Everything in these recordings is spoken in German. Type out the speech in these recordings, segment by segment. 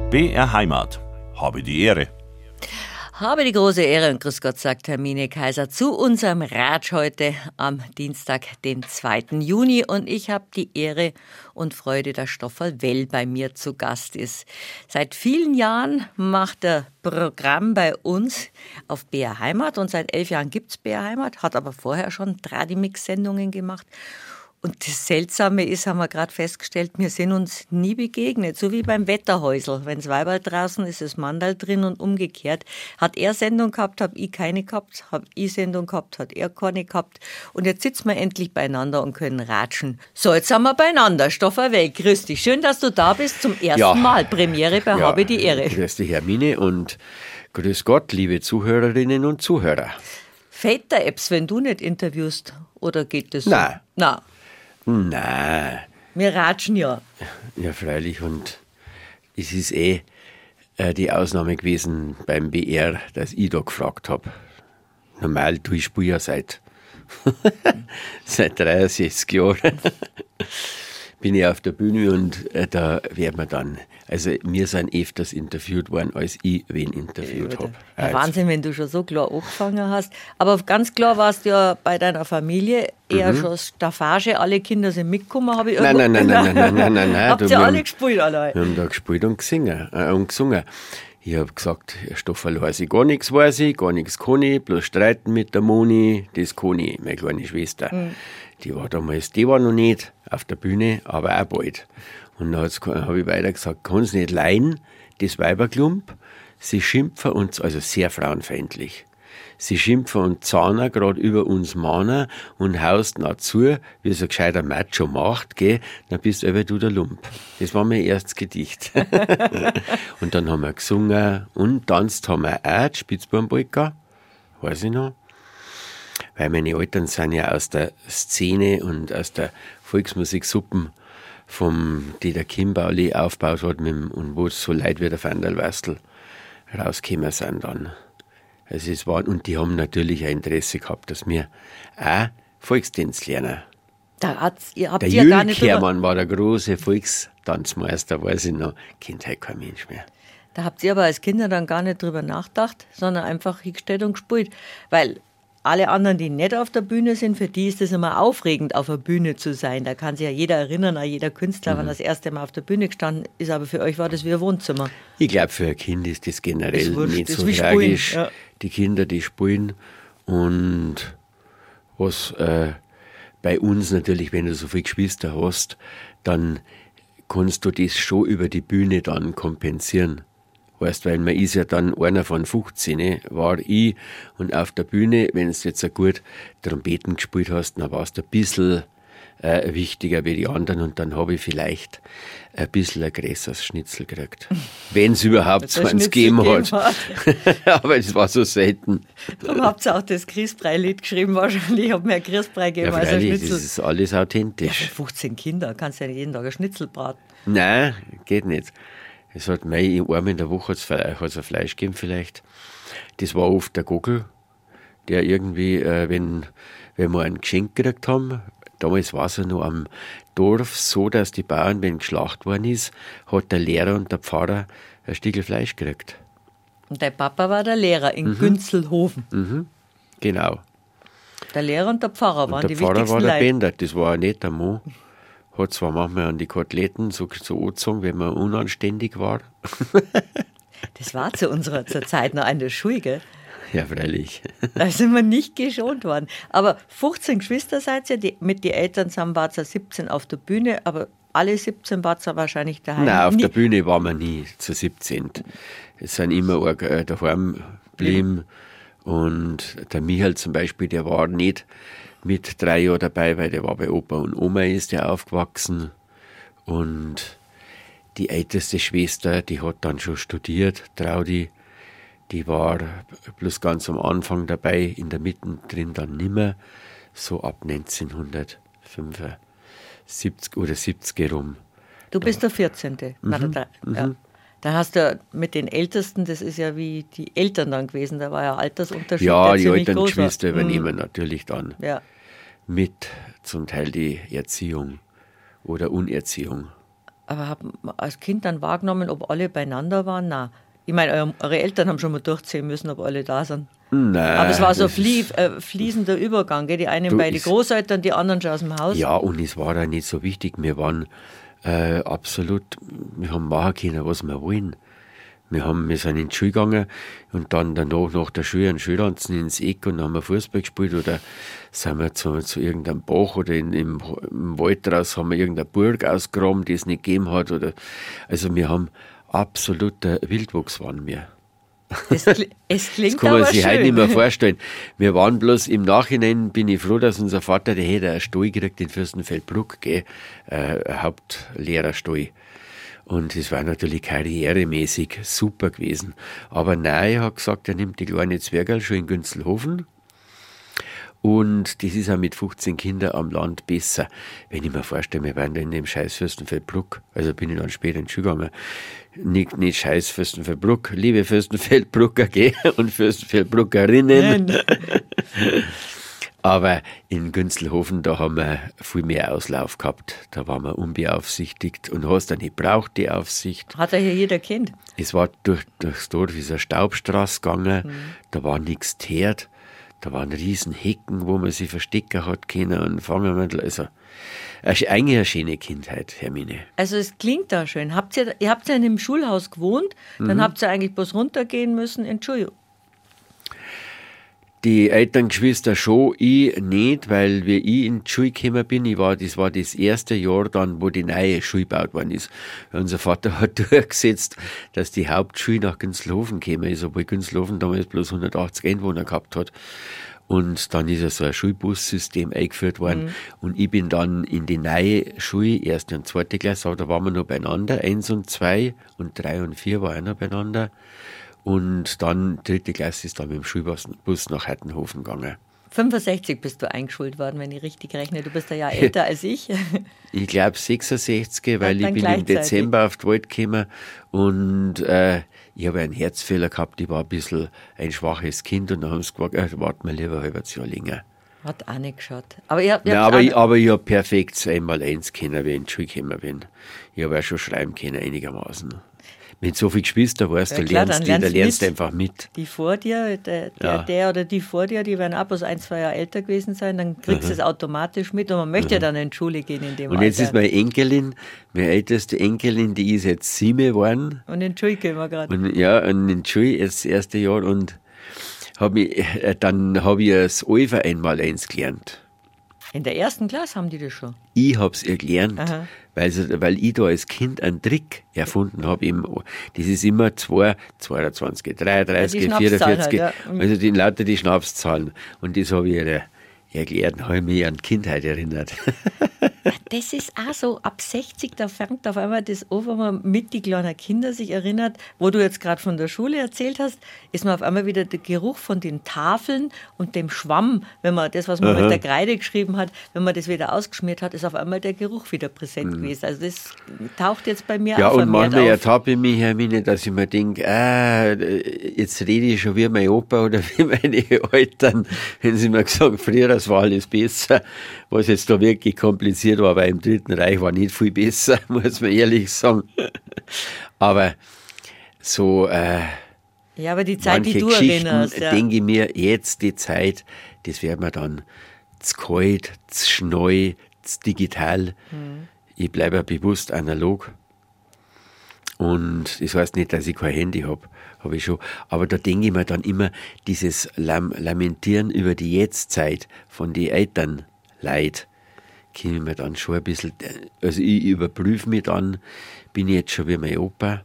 BR Heimat. Habe die Ehre. Habe die große Ehre und grüß Gott, sagt Hermine Kaiser zu unserem Ratsch heute am Dienstag, den 2. Juni. Und ich habe die Ehre und Freude, dass Stofferl Well bei mir zu Gast ist. Seit vielen Jahren macht er Programm bei uns auf BR Heimat und seit 11 Jahren gibt's BR Heimat, hat aber vorher schon Tradimix-Sendungen gemacht. Und das Seltsame ist, haben wir gerade festgestellt, wir sind uns nie begegnet, so wie beim Wetterhäusl. Wenn's Weiberl draußen ist, ist Mandal drin und umgekehrt. Hat er Sendung gehabt, hab ich keine gehabt, hab ich Sendung gehabt, hat er keine gehabt. Und jetzt sitzen wir endlich beieinander und können ratschen. So, jetzt sind wir beieinander. Stofferl Well, grüß dich. Schön, dass du da bist zum ersten Mal. Premiere bei Habe die Ehre. Grüß dich, Hermine, und grüß Gott, liebe Zuhörerinnen und Zuhörer. Fällt der Apps, wenn du nicht interviewst? Oder geht das so? Nein. Nein. Wir ratschen ja. Ja, freilich. Und es ist die Ausnahme gewesen beim BR, dass ich da gefragt habe. Normal, ich spiele ja seit 63 Jahren. Bin ich auf der Bühne und da werden wir dann, also wir sind öfters interviewt worden, als ich wen interviewt habe. Ja, Wahnsinn, wenn du schon so klar angefangen hast. Aber ganz klar warst du ja bei deiner Familie eher schon Staffage, alle Kinder sind mitgekommen, habe ich irgendwo... Nein. Habt ihr alle gespielt, alle? Wir haben da gespielt und gesungen. Ich habe gesagt, Stofferl weiß ich, gar nichts kann ich, bloß streiten mit der Moni, das kann ich, meine kleine Schwester. Die war noch nicht auf der Bühne, aber auch bald. Und dann habe ich weiter gesagt, kann es nicht leihen, das Weiberklump, sie schimpfen uns, also sehr frauenfeindlich. Sie schimpfen und zahnen gerade über uns Männer und haust nach zu, wie so ein gescheiter Macho macht, gell, dann bist aber du der Lump. Das war mein erstes Gedicht. Und dann haben wir gesungen und tanzt haben wir auch, die Spitzbubenpolka, weiß ich noch. Weil meine Eltern sind ja aus der Szene und aus der Volksmusiksuppen, die der Kimberly aufgebaut hat, und wo so Leute wie der Vandal Wastel rausgekommen sind dann. Also es war, und die haben natürlich ein Interesse gehabt, dass wir auch Volkstanz lernen. Der Jürgen Kehrmann war der große Volkstanzmeister, weiß ich noch, kennt heute kein Mensch mehr. Da habt ihr aber als Kinder dann gar nicht drüber nachgedacht, sondern einfach hingestellt und gespielt. Weil alle anderen, die nicht auf der Bühne sind, für die ist es immer aufregend, auf der Bühne zu sein. Da kann sich ja jeder erinnern, auch jeder Künstler, wenn das erste Mal auf der Bühne gestanden ist. Aber für euch war das wie ein Wohnzimmer. Ich glaube, für ein Kind ist das generell nicht so tragisch. Spielen, ja. Die Kinder, die spielen. Und was bei uns natürlich, wenn du so viele Geschwister hast, dann kannst du das schon über die Bühne dann kompensieren. Weißt, weil man ist ja dann einer von 15, war ich, und auf der Bühne, wenn du jetzt ein gut Trompeten gespielt hast, dann warst du ein bisschen wichtiger wie die anderen, und dann habe ich vielleicht ein bisschen ein größeres Schnitzel gekriegt. Wenn es überhaupt so eins gegeben hat. Aber es war so selten. Darum habt ihr auch das Christbrei-Lied geschrieben, wahrscheinlich. Ich habe mir ein Christbrei gegeben als ein Schnitzel. Das ist alles authentisch. Ja, für 15 Kinder kannst du ja nicht jeden Tag ein Schnitzel braten. Nein, geht nicht. Es hat einmal in der Woche hat's ein Fleisch gegeben vielleicht. Das war oft der Gockel, der irgendwie, wenn wir ein Geschenk gekriegt haben, damals war es ja noch am Dorf so, dass die Bauern, wenn geschlacht worden ist, hat der Lehrer und der Pfarrer ein Stückel Fleisch gekriegt. Und dein Papa war der Lehrer in Günzelhofen. Genau. Der Lehrer und der Pfarrer waren die wichtigsten Der Pfarrer war der Leute. Bender, das war ein netter Mann. Hat zwar manchmal an die Koteletten so angezogen, wenn man unanständig war. Das war zur Zeit noch an der Schule, gell? Ja, freilich. Da sind wir nicht geschont worden. Aber 15 Geschwister seid ihr, mit den Eltern zusammen wart ihr 17 auf der Bühne, aber alle 17 wart ihr wahrscheinlich daheim. Nein, auf der Bühne waren wir nie zu 17. Es sind immer daheim geblieben. Und der Michael zum Beispiel, der war nicht mit 3 Jahren dabei, weil der war bei Opa und Oma, ist der aufgewachsen. Und die älteste Schwester, die hat dann schon studiert, Traudi, die war bloß ganz am Anfang dabei, in der Mitte drin dann nimmer, so ab 1975 oder 70 rum. Du bist der 14. Ja. Da hast du mit den Ältesten, das ist ja wie die Eltern dann gewesen, da war ja Altersunterschied. Ja, der die ziemlich älteren groß war. Geschwister übernehmen natürlich dann Ja. mit zum Teil die Erziehung oder Unerziehung. Aber habe als Kind dann wahrgenommen, ob alle beieinander waren? Nein. Ich meine, eure Eltern haben schon mal durchziehen müssen, ob alle da sind. Nein. Aber es war so fließender Übergang. Gell? Die einen bei den Großeltern, die anderen schon aus dem Haus. Ja, und es war auch nicht so wichtig. Wir waren absolut, wir haben machen können, was wir wollen. Wir sind in die Schule gegangen und dann danach nach der Schule einen Schulranzen ins Eck und dann haben wir Fußball gespielt oder sind wir zu irgendeinem Bach oder im Wald raus, haben wir irgendeine Burg ausgegraben, die es nicht gegeben hat. Also wir haben absoluter Wildwuchs waren wir. Es klingt das kann man sich schön. heute nicht mehr vorstellen. Wir waren bloß im Nachhinein, bin ich froh, dass unser Vater, der hätte einen Stall gekriegt in Fürstenfeldbruck, Hauptlehrerstall. Und es war natürlich karrieremäßig super gewesen. Aber nein, er hat gesagt, er nimmt die kleine Zwergerl schon in Günzelhofen. Und das ist auch mit 15 Kindern am Land besser. Wenn ich mir vorstelle, wir waren da in dem scheiß Fürstenfeldbruck, also bin ich dann später in die Schule gegangen, nicht scheiß Fürstenfeldbruck, liebe Fürstenfeldbrucker und Fürstenfeldbruckerinnen. Aber in Günzelhofen, da haben wir viel mehr Auslauf gehabt. Da waren wir unbeaufsichtigt und hast dann nicht braucht die Aufsicht. Hat ja hier jeder Kind. Es war durchs Dorf wie so eine Staubstraße gegangen, da war nichts teert. Da waren riesen Hecken, wo man sich verstecken hat können und fangen wir, also eigentlich eine schöne Kindheit, Hermine. Also es klingt da schön. Ihr habt ja in einem Schulhaus gewohnt, dann habt ihr eigentlich bloß runtergehen müssen. Entschuldigung. Die Elterngeschwister schon, ich nicht, weil wie ich in die Schule gekommen bin, das war das erste Jahr dann, wo die neue Schule gebaut worden ist. Unser Vater hat durchgesetzt, dass die Hauptschule nach Günzelhofen gekommen ist, obwohl Günzelhofen damals bloß 180 Einwohner gehabt hat. Und dann ist ja so ein Schulbussystem eingeführt worden. Und ich bin dann in die neue Schule, erste und zweite Klasse, aber da waren wir noch beieinander, 1 und 2 und 3 und 4 waren auch noch beieinander. Und dann, dritte Klasse ist dann mit dem Schulbus nach Hertenhofen gegangen. 65 bist du eingeschult worden, wenn ich richtig rechne. Du bist ein Jahr älter als ich. Ich glaube 66, weil ich bin im gleichzeitig. Dezember auf die Welt gekommen und ich habe einen Herzfehler gehabt. Ich war ein bisschen ein schwaches Kind und dann haben sie gesagt, warten wir lieber ein halbes Jahr länger. Hat auch nicht geschaut. Aber ich ich habe perfekt 1x1 können, wie ich in die Schule gekommen bin. Ich habe auch schon schreiben können, einigermaßen. Mit so vielen Geschwistern weißt du, lernst einfach mit. Die vor dir, der oder die vor dir, die werden auch bloß 1-2 Jahre älter gewesen sein, dann kriegst du es automatisch mit und man möchte ja dann in die Schule gehen in dem Und Alter. jetzt ist meine Enkelin, meine älteste Enkelin, die ist jetzt 7 geworden. Und in die Schule gehen wir gerade. Und in die Schule, das erste Jahr, und dann habe ich das Alpha 1x1 gelernt. In der ersten Klasse haben die das schon? Ich habe es ihr gelernt, weil ich da als Kind einen Trick erfunden habe. Das ist immer 22, 33, 44, halt, ja. Also lauter die Schnapszahlen. Und das habe ich ihr erklärt, habe ich mich an Kindheit erinnert. Das ist auch so, ab 60, da fängt auf einmal das an, wenn man mit die kleinen Kinder sich erinnert, wo du jetzt gerade von der Schule erzählt hast, ist man auf einmal wieder der Geruch von den Tafeln und dem Schwamm, wenn man das, was man mit der Kreide geschrieben hat, wenn man das wieder ausgeschmiert hat, ist auf einmal der Geruch wieder präsent gewesen. Also das taucht jetzt bei mir ja, auch und manchmal auf. ertappe ich mich, Hermine, dass ich mir denke, jetzt rede ich schon wie mein Opa oder wie meine Eltern, wenn sie mir gesagt haben, früher das war alles besser, was jetzt da wirklich kompliziert war, weil im Dritten Reich war nicht viel besser, muss man ehrlich sagen. Aber so ja, aber die Zeit, die du erinnerst. Ja. Denke ich mir, jetzt die Zeit, das wird mir dann zu kalt, zu schnell, zu digital. Ich bleibe ja bewusst analog. Und das heißt nicht, dass ich kein Handy habe ich schon. Aber da denke ich mir dann immer, dieses Lamentieren über die Jetztzeit von den Elternleid, komme ich mir dann schon ein bisschen, also ich überprüfe mich dann, bin ich jetzt schon wie mein Opa?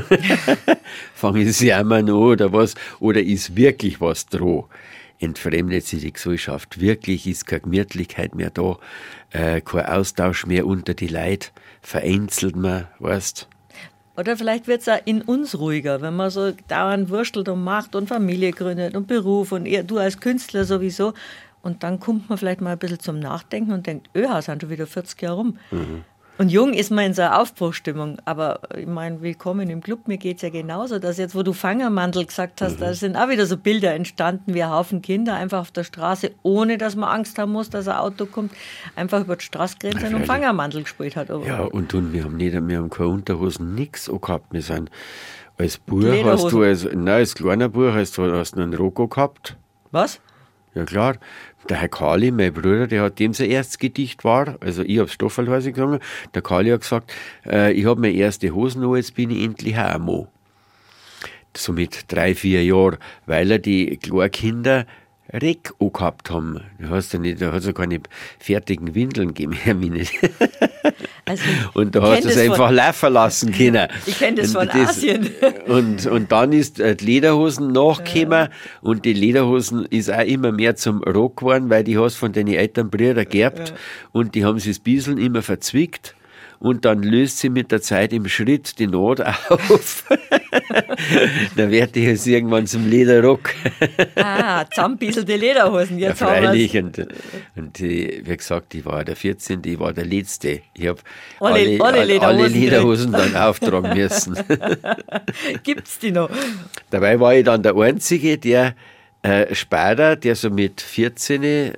Fange ich sie einmal an oder was? Oder ist wirklich was dran? Entfremdet sich die Gesellschaft. Wirklich ist keine Gemütlichkeit mehr da, kein Austausch mehr unter die Leute, vereinzelt man, weißt. Oder vielleicht wird es auch in uns ruhiger, wenn man so dauernd wurstelt und macht und Familie gründet und Beruf und du als Künstler sowieso. Und dann kommt man vielleicht mal ein bisschen zum Nachdenken und denkt, sind schon wieder 40 Jahre rum. Und jung ist man in so einer Aufbruchstimmung. Aber ich meine, willkommen im Club, mir geht es ja genauso, dass jetzt, wo du Fangermandl gesagt hast, da sind auch wieder so Bilder entstanden, wie ein Haufen Kinder einfach auf der Straße, ohne dass man Angst haben muss, dass ein Auto kommt, einfach über die Straßengrenze und Fangermandl gespielt hat. Ja, und wir haben keine Unterhosen, nichts gehabt. Wir sind als Bub hast du, als kleiner Bub hast du einen Rocco gehabt. Was? Ja klar, der Herr Kali, mein Bruder, der hat dem sein erstes Gedicht war, also ich habe Stoffelhäuser gesungen, der Kali hat gesagt, ich habe meine erste Hosen an, jetzt bin ich endlich auch ein Mann. So mit 3, 4 Jahren, weil er die kleinen Kinder Reck gehabt haben. Da hat es ja keine fertigen Windeln gegeben, Hermine. Also, und da hast du es einfach laufen lassen können. Ich kenne das von Asien. Und dann ist die Lederhosen nachgekommen und die Lederhosen ist auch immer mehr zum Rock geworden, weil die hast von deinen Elternbrüdern geerbt und die haben sich das Bieseln immer verzwickt. Und dann löst sie mit der Zeit im Schritt die Naht auf. Dann wird die jetzt irgendwann zum Lederrock. Zusammenbieselte Lederhosen. Jetzt ja, freilich. Und wie gesagt, ich war der 14., ich war der Letzte. Ich habe alle Lederhosen dann auftragen müssen. Gibt's die noch? Dabei war ich dann der Einzige, der später, der so mit 13,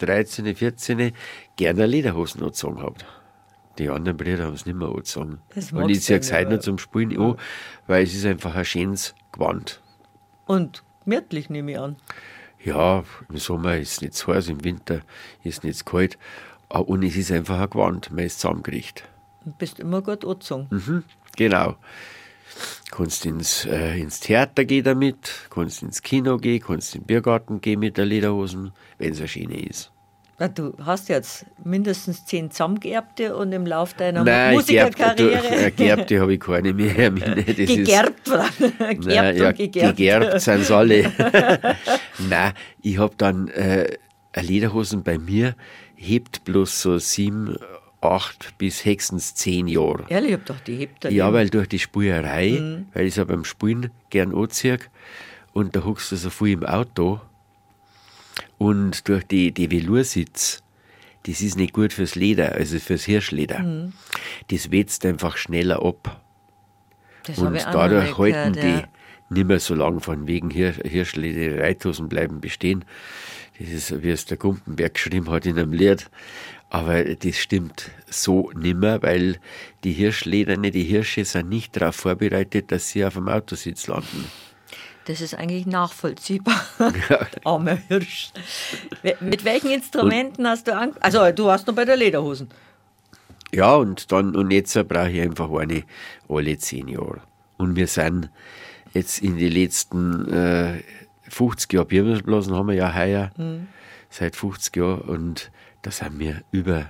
14 gerne Lederhosen angezogen hat. Die anderen Brüder haben es nicht mehr angezogen. Und ich ziehe es heute noch zum Spielen an, weil es ist einfach ein schönes Gewand. Und gemütlich, nehme ich an. Ja, im Sommer ist es nicht zu heiß, im Winter ist es nicht zu kalt. Und es ist einfach ein Gewand, man ist zusammengerichtet. Du bist immer gut angezogen. Genau. Kannst ins Theater gehen damit, kannst ins Kino gehen, kannst in den Biergarten gehen mit der Lederhosen, wenn es eine schöne ist. Du hast jetzt mindestens 10 zusammengeerbte und im Lauf deiner Musikerkarriere... Geerbte habe ich keine mehr. Gegerbt, gegerbt sind sie alle. Nein, ich habe dann eine Lederhosen bei mir, hebt bloß so 7, 8 bis höchstens 10 Jahre. Ehrlich, ich hab doch die hebt dann. Ja, weil durch die Spielerei, weil ich es ja beim Spielen gern anziehe und da huckst du so viel im Auto. Und durch die Veloursitz, das ist nicht gut fürs Leder, also fürs Hirschleder. Das wetzt einfach schneller ab. Und dadurch halten die nicht mehr so lang, von wegen Hirschleder, Reithosen bleiben bestehen. Das ist, wie es der Gumpenberg geschrieben hat in einem Lied. Aber das stimmt so nimmer, weil die Hirschlederne, die Hirsche sind nicht darauf vorbereitet, dass sie auf dem Autositz landen. Das ist eigentlich nachvollziehbar. Armer Hirsch. Mit welchen Instrumenten hast du angefangen? Also, du warst noch bei der Lederhosen. Ja, und jetzt brauche ich einfach eine alle 10 Jahre. Und wir sind jetzt in die letzten 50 Jahre Biermüsselblasen haben wir ja heuer, seit 50 Jahren. Und da sind wir über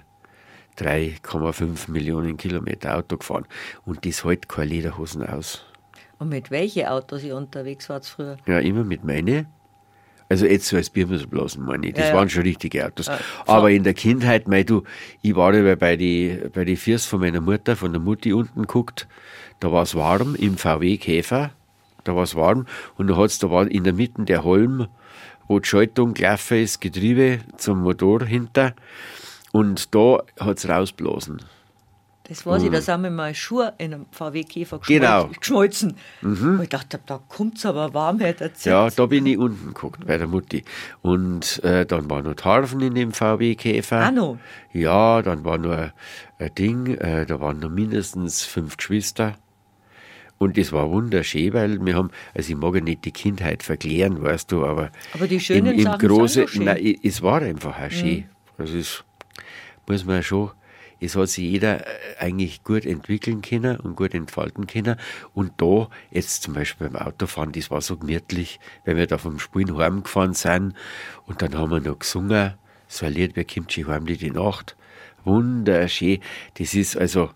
3,5 Millionen Kilometer Auto gefahren. Und das hält keine Lederhosen aus. Und mit welchen Autos ihr unterwegs wart früher? Ja, immer mit meinen. Also jetzt so als Biermüsselblasen, meine ich. Das waren schon richtige Autos. Aber in der Kindheit, ich war ja bei die Fürs von meiner Mutter, von der Mutti unten geguckt. Da war es warm, im VW-Käfer. Da war es warm. Und da war in der Mitte der Holm, wo die Schaltung gelaufen ist, Getriebe zum Motor hinter. Und da hat es rausblasen. Das weiß ich, da sind wir mal Schuhe in einem VW-Käfer geschmolzen. Und ich dachte, da kommt es aber warm. Ja, da bin ich unten geguckt, bei der Mutti. Und dann war noch Tarven in dem VW-Käfer. Ah, noch? Ja, dann war noch ein Ding, da waren noch mindestens 5 Geschwister. Und das war wunderschön, weil wir haben, also ich mag ja nicht die Kindheit verklären, weißt du, aber die schönen Sachen Große, sind nein, es war einfach auch schön. Also das muss man schon... Es hat sich jeder eigentlich gut entwickeln können und gut entfalten können. Und da, jetzt zum Beispiel beim Autofahren, das war so gemütlich, weil wir da vom Spielen heimgefahren sind. Und dann haben wir noch gesungen, so ein Lied, wer kommt schon heim die Nacht. Wunderschön. Das ist also,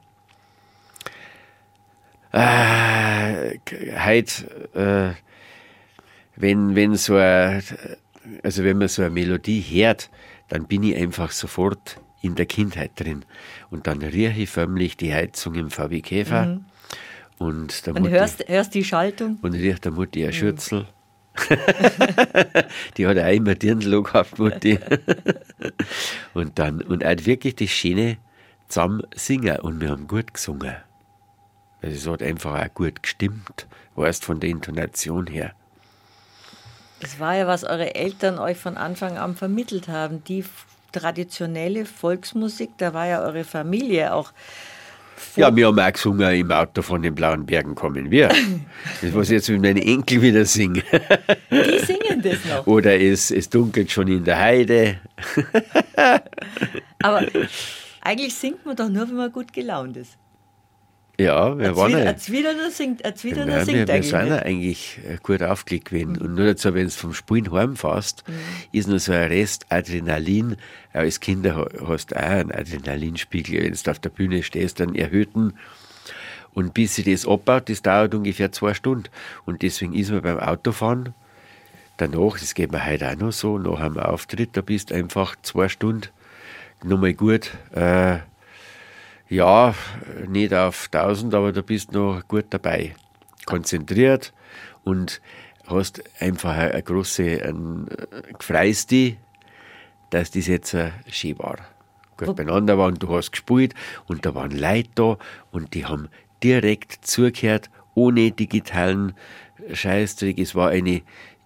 heute, wenn man so eine Melodie hört, dann bin ich einfach sofort in der Kindheit drin. Und dann rieche ich förmlich die Heizung im VW-Käfer. Und hörst die Schaltung? Und riecht der Mutti eine Schürzel. Die hat auch immer Dirndl gehabt, Mutti. Und auch wirklich das schöne zusammen singen und wir haben gut gesungen. Also es hat einfach auch gut gestimmt, weißt von der Intonation her. Das war ja, was eure Eltern euch von Anfang an vermittelt haben. Die traditionelle Volksmusik, da war ja eure Familie auch. Ja, wir haben auch gesungen, im Auto von den Blauen Bergen kommen wir. Das, was ich jetzt mit meinen Enkel wieder singe. Die singen das noch. Oder es dunkelt schon in der Heide. Aber eigentlich singt man doch nur, wenn man gut gelaunt ist. Ja, wir waren ja. Ein Zwiedener singt Wir eigentlich sind ja nicht. eigentlich gut aufgelegt gewesen. Und nur dazu, wenn du vom Spielen heimfährst, ist noch so ein Rest Adrenalin. Auch als Kinder hast du auch einen Adrenalinspiegel, wenn du auf der Bühne stehst, einen erhöhten. Und bis sich das abbaut, das dauert ungefähr 2 Stunden. Und deswegen ist man beim Autofahren danach, das geht mir heute auch noch so, nach einem Auftritt, da bist du einfach 2 Stunden nochmal gut, ja, nicht auf 1000, aber da bist du noch gut dabei. Konzentriert und hast einfach eine große, gefreust dich, dass das jetzt schön war. Gut beieinander war und du hast gespielt und da waren Leute da und die haben direkt zugehört, ohne digitalen Scheißdreck. Es war eine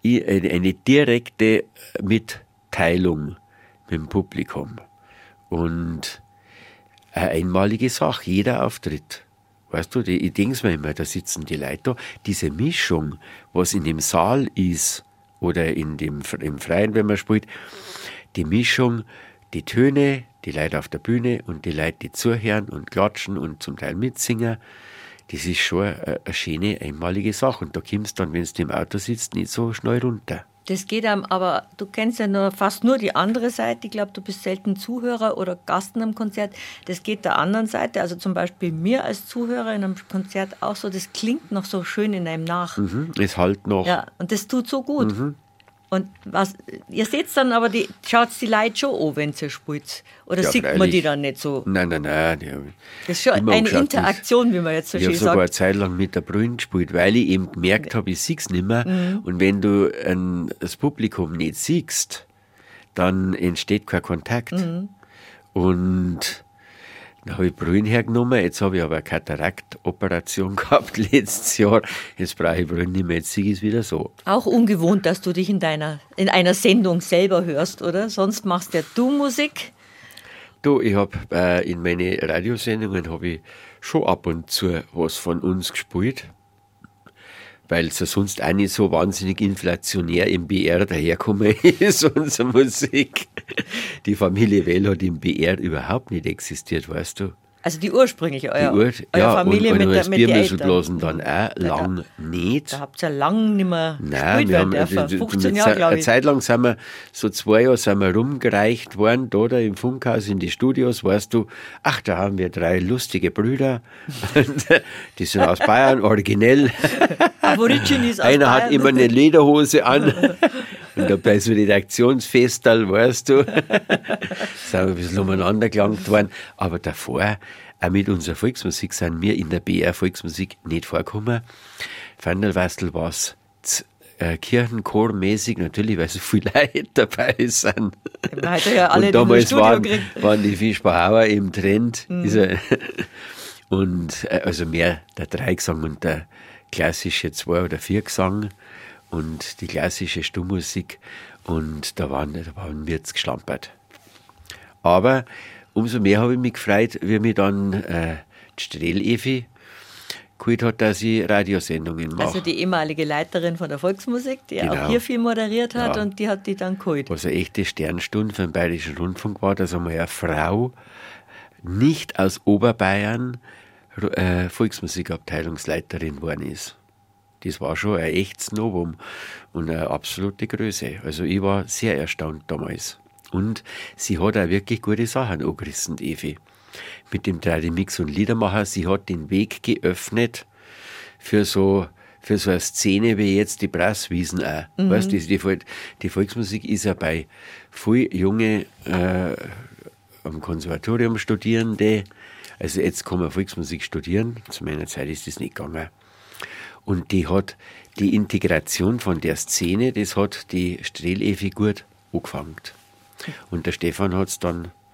direkte Mitteilung mit dem Publikum. Und eine einmalige Sache, jeder Auftritt. Weißt du, ich denke mir immer, da sitzen die Leute da. Diese Mischung, was in dem Saal ist oder im Freien, wenn man spielt, die Mischung, die Töne, die Leute auf der Bühne und die Leute, die zuhören und klatschen und zum Teil mitsingen, das ist schon eine schöne, einmalige Sache. Und da kommst du dann, wenn du im Auto sitzt, nicht so schnell runter. Das geht einem, aber du kennst ja fast nur die andere Seite. Ich glaube, du bist selten Zuhörer oder Gast in einem Konzert. Das geht der anderen Seite, also zum Beispiel mir als Zuhörer in einem Konzert auch so, das klingt noch so schön in einem nach. Es halt noch. Ja, und das tut so gut. Und ihr seht dann aber, schaut die Leute schon an, wenn ihr spielt? Oder Ja, sieht man freilich. die dann nicht so? Nein. Das ist schon Immer eine angeschaut, Interaktion, wie man jetzt so Ich habe schön sogar eine sagt. Zeit lang mit der Brühen gespielt, weil ich eben gemerkt habe, ich sehe es nicht mehr. Und wenn du das Publikum nicht siehst, dann entsteht kein Kontakt. Und dann habe ich Brühen hergenommen. Jetzt habe ich aber eine Kataraktoperation gehabt letztes Jahr. Jetzt brauche ich Brühen nicht mehr. Jetzt sehe ich es wieder so. Auch ungewohnt, dass du dich in einer Sendung selber hörst, oder? Sonst machst ja du Musik. Du, ich habe in meine Radiosendungen habe ich schon ab und zu was von uns gespielt, weil es ja sonst auch nicht so wahnsinnig inflationär im BR daherkommen ist, unsere Musik. Die Familie Well hat im BR überhaupt nicht existiert, weißt du. Also die ursprüngliche, eure Ja, Familie und mit als den Eltern. Biermüsselblasen dann auch lang nicht. Da habt ihr ja lang nicht mehr Nein, gespielt wir werden haben dürfen. 15 Jahre, glaube eine ich. Zeit lang sind wir, so 2 Jahre sind wir rumgereicht worden, da im Funkhaus in die Studios, weißt du, ach, da haben wir 3 lustige Brüder, die sind aus Bayern, originell. Aborigines aus Einer hat Bayern. immer eine Lederhose an und da bei so Redaktionsfestal, weißt du, sind wir ein bisschen umeinander gelangt worden, aber davor, auch mit unserer Volksmusik sind wir in der BR Volksmusik nicht vorgekommen. Vandelwastel war es kirchenchormäßig, natürlich, weil so viele Leute dabei sind. Man hat ja alle Und damals Studio waren gekriegt. die Fischbauer im Trend. Und also mehr der Dreigesang und der klassische 2 oder 4 Gesang und die klassische Stummmusik. Und da waren wir jetzt geschlampert. Aber umso mehr habe ich mich gefreut, wie mich dann die Strehl-Evi geholt hat, dass ich Radiosendungen mache. Also die ehemalige Leiterin von der Volksmusik, die Genau. auch hier viel moderiert hat Ja. und die hat die dann geholt. Was eine echte Sternstunde für den Bayerischen Rundfunk war, dass einmal eine Frau nicht aus Oberbayern Volksmusikabteilungsleiterin geworden ist. Das war schon ein echtes Novum und eine absolute Größe. Also ich war sehr erstaunt damals. Und sie hat auch wirklich gute Sachen angerissen, die Evi. Mit dem 3D-Mix und Liedermacher, sie hat den Weg geöffnet für so eine Szene wie jetzt die Brasswiesen auch. Weißt du, die Volksmusik ist ja bei viel junge am Konservatorium Studierende, also jetzt kann man Volksmusik studieren, zu meiner Zeit ist das nicht gegangen. Und die hat die Integration von der Szene, das hat die Strehl-Evi gut angefangen. Und der Stefan hat es dann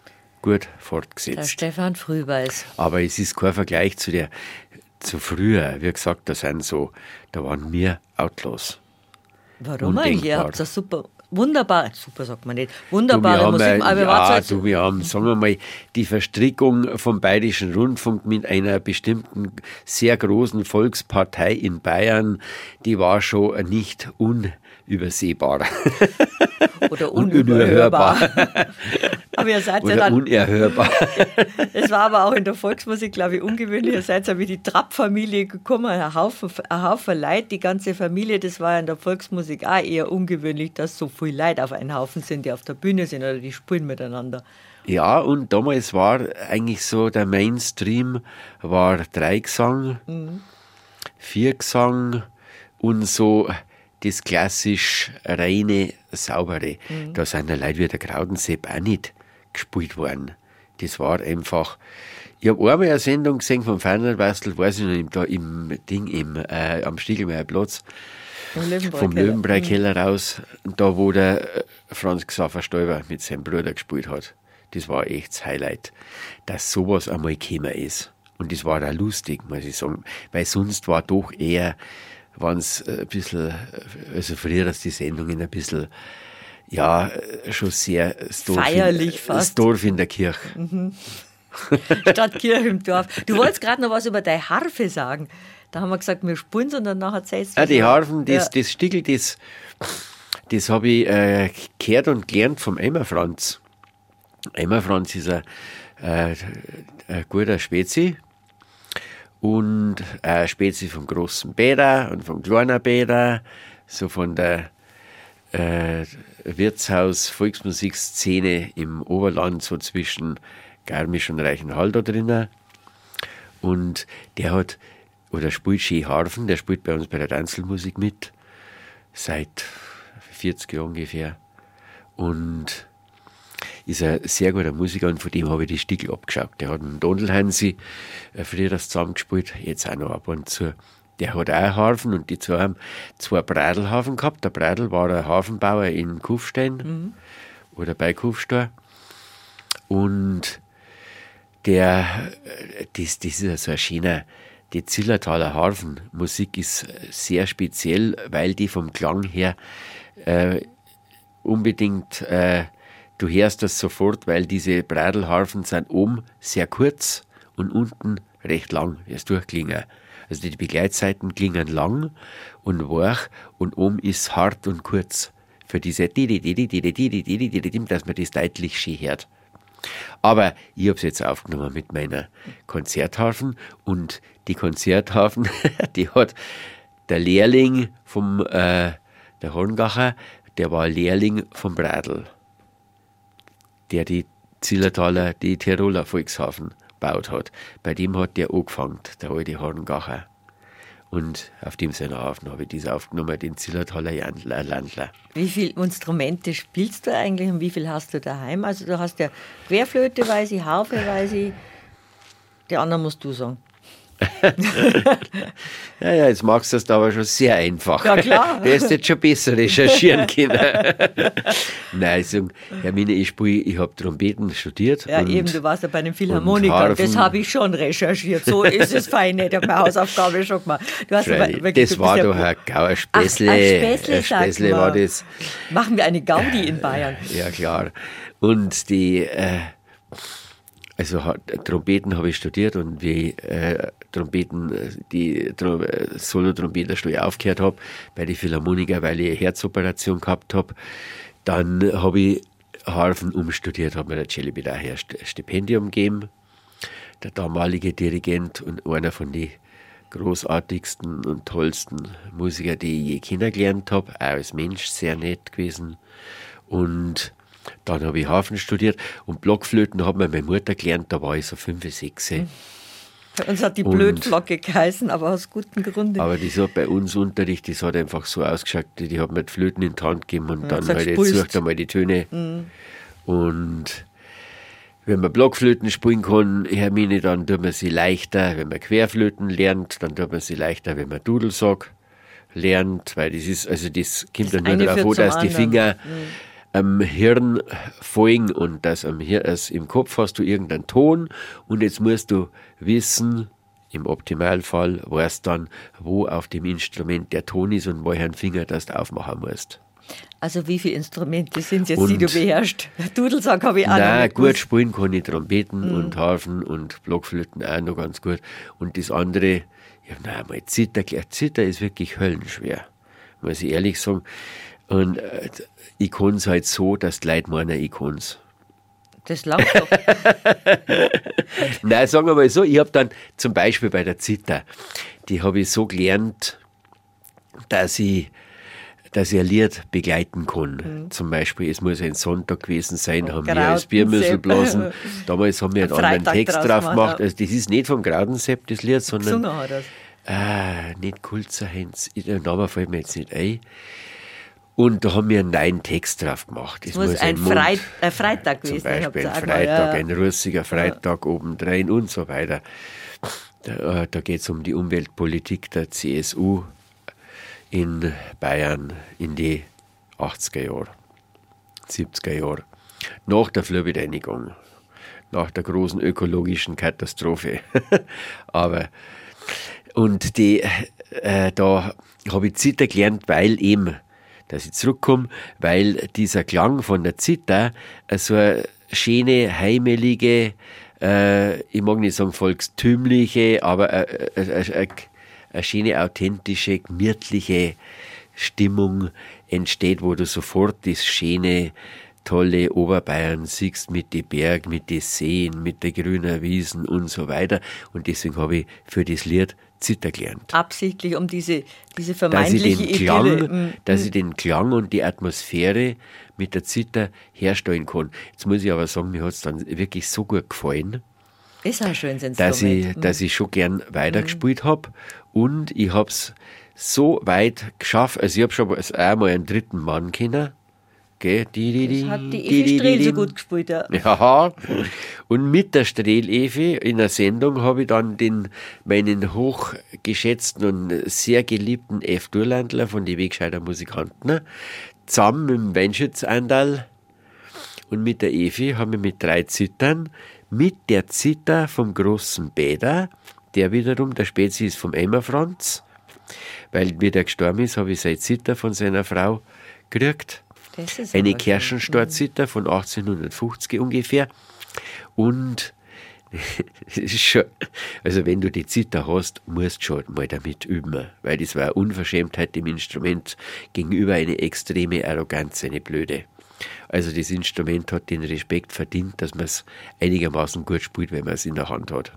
gut Der fortgesetzt. Stefan Frühweis. Aber es ist kein Vergleich zu früher. Wie gesagt, da waren wir Outlaws. Warum eigentlich? Ihr Undenkbar. habt das wunderbar, super sagt man nicht, Du, wunderbare Musik, aber ihr wart halt wir haben, sagen wir mal, die Verstrickung vom Bayerischen Rundfunk mit einer bestimmten sehr großen Volkspartei in Bayern, die war schon nicht unübersehbar. oder unüberhörbar. Aber ihr seid ja Oder dann, unerhörbar. es war aber auch in der Volksmusik, glaube ich, ungewöhnlich. Ihr seid ja wie die Trapp-Familie gekommen, ein Haufen Leute, die ganze Familie, das war ja in der Volksmusik auch eher ungewöhnlich, dass so viele Leute auf einen Haufen sind, die auf der Bühne sind oder die spielen miteinander. Ja, und damals war eigentlich so, der Mainstream war Dreigesang, Viergesang und so das klassisch reine, saubere. Da sind ja Leute wie der Krautensepp auch nicht gespielt worden. Das war einfach... Ich habe einmal eine Sendung gesehen vom Feinerwastel, weiß ich noch, da am Stiegelmeierplatz, vom Löwenbräu-Keller raus, da wo der Franz Xaver Stoiber mit seinem Bruder gespielt hat. Das war echt das Highlight, dass sowas einmal gekommen ist. Und das war auch lustig, muss ich sagen, weil sonst war doch eher, waren es ein bisschen, also früher als die Sendungen ein bisschen, ja, schon sehr feierlich fast. Das Dorf in der Kirche. Statt Kirche im Dorf. Du wolltest gerade noch was über deine Harfe sagen. Da haben wir gesagt, wir spielen es und dann nachher erzählst du. Die Harfen, das Stickel, das habe ich gehört und gelernt vom Eimer Franz. Eimer Franz ist ein guter Spezi. Und ein Spezi vom großen Bäder und vom kleinen Bäder, so von der Wirtshaus-Volksmusikszene im Oberland, so zwischen Garmisch und Reichenhall da drinnen. Und der spielt schön Harfen, der spielt bei uns bei der Tanzelmusik mit, seit 40 Jahren ungefähr. Und ist ein sehr guter Musiker und von dem habe ich die Stickel abgeschaut. Der hat mit dem Donald Hansi früher zusammengespielt, jetzt auch noch ab und zu. Der hat auch einen Harfen und die zwei haben zwei Bradlharfen gehabt. Der Bradl war ein Hafenbauer in Kufstein oder bei Kufstein. Und das ist ja so ein schöner, die Zillertaler Harfenmusik ist sehr speziell, weil die vom Klang her unbedingt, du hörst das sofort, weil diese Bradlharfen sind oben sehr kurz und unten recht lang, wie es durchklingen. Also die Begleitseiten klingen lang und weich und oben ist hart und kurz. Für diese dass man das deutlich schön hört. Aber ich habe es jetzt aufgenommen mit meiner Konzertharfen und die Konzertharfen, die hat der Lehrling der Horngacher, der war Lehrling vom Bradl, der die Zillertaler, die Tiroler Volkshafen gebaut hat. Bei dem hat der angefangen, der alte Horngacher. Und auf dem seiner Hafen habe ich das aufgenommen, den Zillertaler Landler. Wie viele Instrumente spielst du eigentlich und wie viel hast du daheim? Also du hast ja Querflöte, weiß ich, Harfe, weiß ich. Die anderen musst du sagen. Ja, jetzt magst du das aber schon sehr einfach. Ja, klar. Du hättest jetzt schon besser recherchieren können. Nein, ich sage, Hermine, ich habe Trompeten studiert. Ja, eben, du warst ja bei einem Philharmoniker. Das habe ich schon recherchiert. So ist es fein, nicht. Ich habe meine Hausaufgabe schon gemacht. Du hast das war doch ein Gauer Späßle. Ein Späßle war das. Machen wir eine Gaudi in Bayern. Ja, klar. Und die... Trompeten habe ich studiert und wie Solo-Trompeterstuhl aufgehört habe bei den Philharmoniker, weil ich eine Herzoperation gehabt habe, dann habe ich Harfen umstudiert, habe mir der Celli daher ein Stipendium gegeben. Der damalige Dirigent und einer von den großartigsten und tollsten Musiker, die ich je kennengelernt habe, auch als Mensch sehr nett gewesen. Und dann habe ich Harfen studiert und Blockflöten hat mir meine Mutter gelernt, da war ich so 5, 6. Bei uns hat die Blödflocke geheißen, aber aus guten Gründen. Aber das hat bei uns Unterricht, das hat einfach so ausgeschaut, die hat mir die Flöten in die Hand gegeben und dann halt jetzt sucht einmal die Töne. Und wenn man Blockflöten spielen kann, Hermine, dann tut man sie leichter. Wenn man Querflöten lernt, dann tut man sie leichter, wenn man Dudelsack lernt, weil das kommt dann nur darauf an, dass die Finger am Hirn folgen und im Kopf hast du irgendeinen Ton und jetzt musst du wissen, im Optimalfall weißt dann, wo auf dem Instrument der Ton ist und welchen Finger das du aufmachen musst. Also wie viele Instrumente sind es jetzt, die du beherrschst? Dudelsack habe ich auch noch Nein, nicht gut gewusst. spielen kann ich Trompeten und Harfen und Blockflöten auch noch ganz gut. Und das andere, Zither ist wirklich höllenschwer, muss ich ehrlich sagen. Und ich kann es halt so, dass die Leute meinen, ich kann es. Das langt doch. Nein, sagen wir mal so, ich habe dann zum Beispiel bei der Zither, die habe ich so gelernt, dass ich ein Lied begleiten kann. Zum Beispiel, es muss ein Sonntag gewesen sein, haben wir das Biermüssel blasen. Damals haben wir einen anderen Text drauf gemacht. Also das ist nicht vom Graudensepp, das Lied, sondern Gesungen hat das. nicht Kulzerhänz, der Name fällt mir jetzt nicht ein. Und da haben wir einen neuen Text drauf gemacht. Es muss ein Freitag gewesen sein. Zum Beispiel ein Freitag, ein russiger Freitag obendrein und so weiter. Da geht es um die Umweltpolitik der CSU in Bayern in die 80er Jahre, 70er Jahre. Nach der Flurbereinigung, nach der großen ökologischen Katastrophe. Da habe ich Zither gelernt, dass ich zurückkomme, weil dieser Klang von der Zither so eine schöne, heimelige, ich mag nicht sagen volkstümliche, aber eine schöne, authentische, gemütliche Stimmung entsteht, wo du sofort das schöne, tolle Oberbayern siehst mit den Bergen, mit den Seen, mit den grünen Wiesen und so weiter. Und deswegen habe ich für das Lied Zither gelernt. Absichtlich, um diese vermeintliche Idylle. Dass ich den Klang und die Atmosphäre mit der Zither herstellen kann. Jetzt muss ich aber sagen, mir hat es dann wirklich so gut gefallen, ist ein schönes Instrument. dass ich schon gern weitergespielt habe. Und ich habe es so weit geschafft, also ich habe schon einmal einen dritten Mann kennen. Gell? Das hat die Evi Strehl so gut gespielt. Ja. Und mit der Strehl-Evi in der Sendung habe ich dann meinen hochgeschätzten und sehr geliebten F. Durlandler von den Wegscheider Musikanten zusammen mit dem Weinschütz-Andal und mit der Evi haben wir mit 3 Zittern, mit der Zither vom großen Bäder, der wiederum der Spezi ist vom Emmer Franz, weil wie der gestorben ist, habe ich seine Zither von seiner Frau gekriegt. Eine Kerschenstorz-Zither von 1850 ungefähr. Und das ist schon, also wenn du die Zither hast, musst du schon mal damit üben, weil das war eine Unverschämtheit dem Instrument gegenüber, eine extreme Arroganz, eine blöde. Also das Instrument hat den Respekt verdient, dass man es einigermaßen gut spielt, wenn man es in der Hand hat.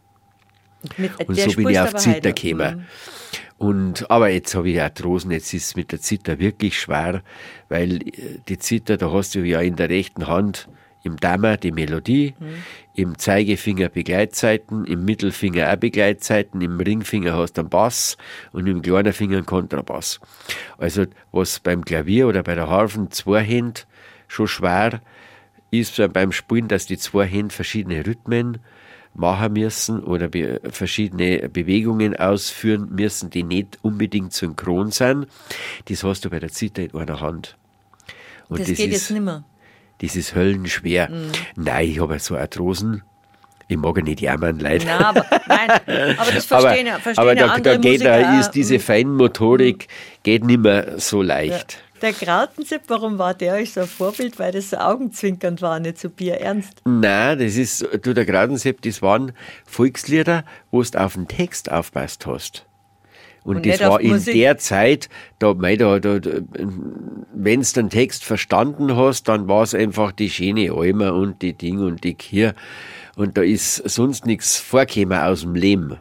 Und so bin ich auf Zither gekommen. Aber jetzt habe ich Arthrosen, jetzt ist es mit der Zither wirklich schwer, weil die Zither, da hast du ja in der rechten Hand im Dammer die Melodie, im Zeigefinger Begleitsaiten, im Mittelfinger auch Begleitsaiten, im Ringfinger hast du einen Bass und im kleinen Finger einen Kontrabass. Also was beim Klavier oder bei der Harfen 2 Hände schon schwer ist beim Spielen, dass die 2 Hände verschiedene Rhythmen machen müssen oder verschiedene Bewegungen ausführen müssen, die nicht unbedingt synchron sind. Das hast du bei der Zither in einer Hand. Und das geht jetzt nicht mehr. Das ist höllenschwer. Nein, ich habe so Arthrosen. Ich mag ja nicht jammern, leider. Nein, aber das verstehen aber da andere geht Musiker ist diese Feinmotorik geht nicht mehr so leicht. Ja. Der Graudensepp, warum war der euch so ein Vorbild? Weil das so augenzwinkernd war, nicht so bierernst. Nein, der Graudensepp, das waren Volkslieder, wo du auf den Text aufpasst hast. Und das war in der Zeit, wenn du den Text verstanden hast, dann war es einfach die schöne Alma und die Ding und die Kier. Und da ist sonst nichts vorgekommen aus dem Leben.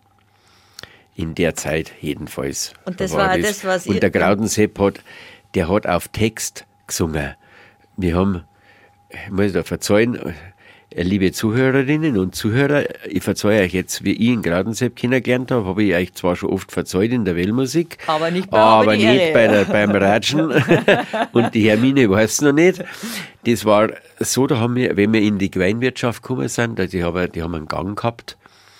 In der Zeit jedenfalls. Und das war das, was Und der Graudensepp hat auf Text gesungen. Wir haben, ich muss da verzeihen, liebe Zuhörerinnen und Zuhörer, ich verzeihe euch jetzt, wie ich den Graudensepp kennengelernt habe ich euch zwar schon oft verzeiht in der Wellmusik, aber nicht beim Ratschen. Und die Hermine weiß es noch nicht. Das war so, da haben wir, wenn wir in die Weinwirtschaft gekommen sind, die haben einen Gang gehabt,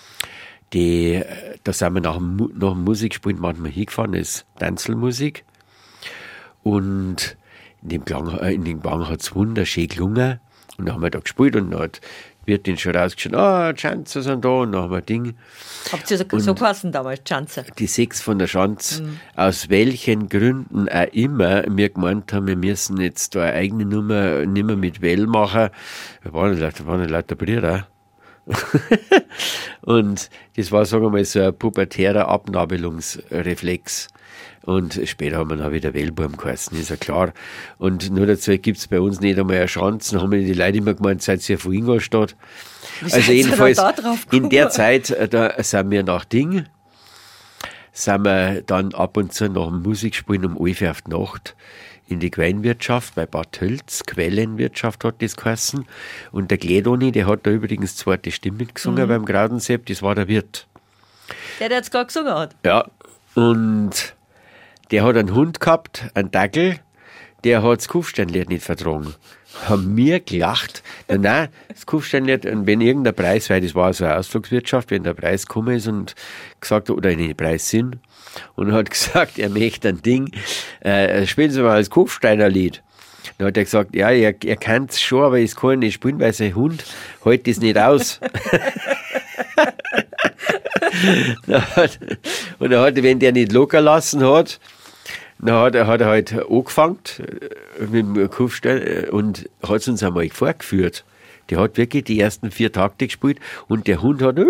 da sind wir nach dem Musikspielen manchmal hingefahren, das ist Tanzelmusik. Und in dem Gang hat es wunderschön gelungen. Und dann haben wir da gespielt und dann hat die Wirtin schon rausgeschaut, Schanzer sind da und dann haben wir ein Ding. Habt ihr so geheißen damals, Schanzer? Die 6 von der Schanz, aus welchen Gründen auch immer wir gemeint haben, wir müssen jetzt da eine eigene Nummer nicht mehr mit Well machen. Da waren lauter Brüder. Und das war, sagen wir mal, so ein pubertärer Abnabelungsreflex. Und später haben wir dann wieder Wellburm geheißen, ist ja klar. Und nur dazu gibt es bei uns nicht einmal eine Chance. Dann haben die Leute immer gemeint, seid ihr von Ingolstadt? Also jedenfalls, in der Zeit, da sind wir nach Ding, sind wir dann ab und zu nach dem Musikspielen um 11 Uhr auf die Nacht in die Quellwirtschaft bei Bad Tölz. Quellenwirtschaft hat das geheißen. Und der Gledoni, der hat da übrigens zweite Stimme gesungen beim Graudensepp, das war der Wirt. Der jetzt gerade gesungen hat? Ja, und der hat einen Hund gehabt, einen Dackel, der hat das Kufsteinlied nicht vertragen. Haben wir gelacht. Nein, das Kufsteinlied, und wenn irgendein Preis, weil das war so eine Ausflugswirtschaft, wenn der Preis gekommen ist und gesagt hat, oder in den Preis sind, und hat gesagt, er möchte ein Ding, spielen Sie mal das Kufsteiner-Lied. Dann hat er gesagt, ja, er kann es schon, aber es kann nicht spielen, weil sein Hund hält das nicht aus. Und dann hat, wenn der nicht locker lassen hat, dann hat er halt angefangen mit dem Kufstein und hat es uns einmal vorgeführt. Der hat wirklich die ersten 4 Takte gespielt und der Hund hat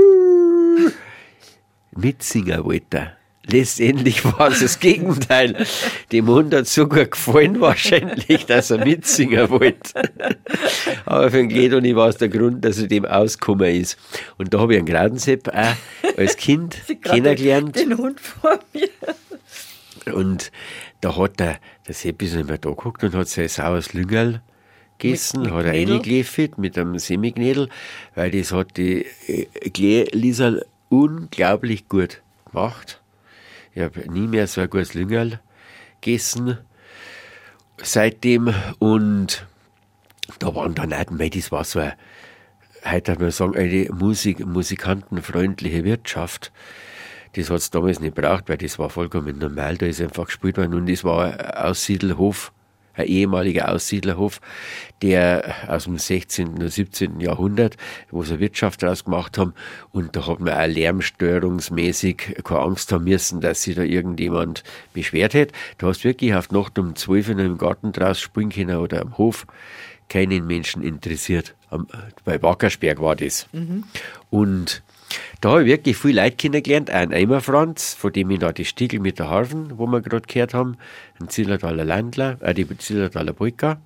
mitsingen wollte. Letztendlich war es das Gegenteil. Dem Hund hat es so gut gefallen wahrscheinlich, dass er mitsingen wollte. Aber für den Gledoni war es der Grund, dass er dem ausgekommen ist. Und da habe ich einen Graudensepp auch als Kind kennengelernt. Den Hund vor mir. Und da hat der Sepp ist immer da geguckt und hat sein saures Lüngerl gegessen, hat er reingekläffelt mit einem Semignädel, weil das hat die Liesel unglaublich gut gemacht. Ich habe nie mehr so ein gutes Lüngerl gegessen seitdem. Und da waren dann auch, das war so eine, heute darf man sagen, eine musikantenfreundliche Wirtschaft. Das hat es damals nicht gebraucht, weil das war vollkommen normal, da ist einfach gespielt worden. Und das war ein Aussiedlerhof, ein ehemaliger Aussiedlerhof, der aus dem 16. oder 17. Jahrhundert, wo sie eine Wirtschaft draus gemacht haben. Und da hat man auch lärmstörungsmäßig keine Angst haben müssen, dass sich da irgendjemand beschwert hätte. Du hast wirklich auf die Nacht um 12 Uhr im Garten draus spielen können oder am Hof. Keinen Menschen interessiert. Bei Wackersberg war das. Und da habe ich wirklich viele Leute kennengelernt. Einen Eimer Franz, von dem ich da die Stiegel mit der Harfen, wo wir gerade gehört haben, ein Zillertaler Landler, die Zillertaler Polka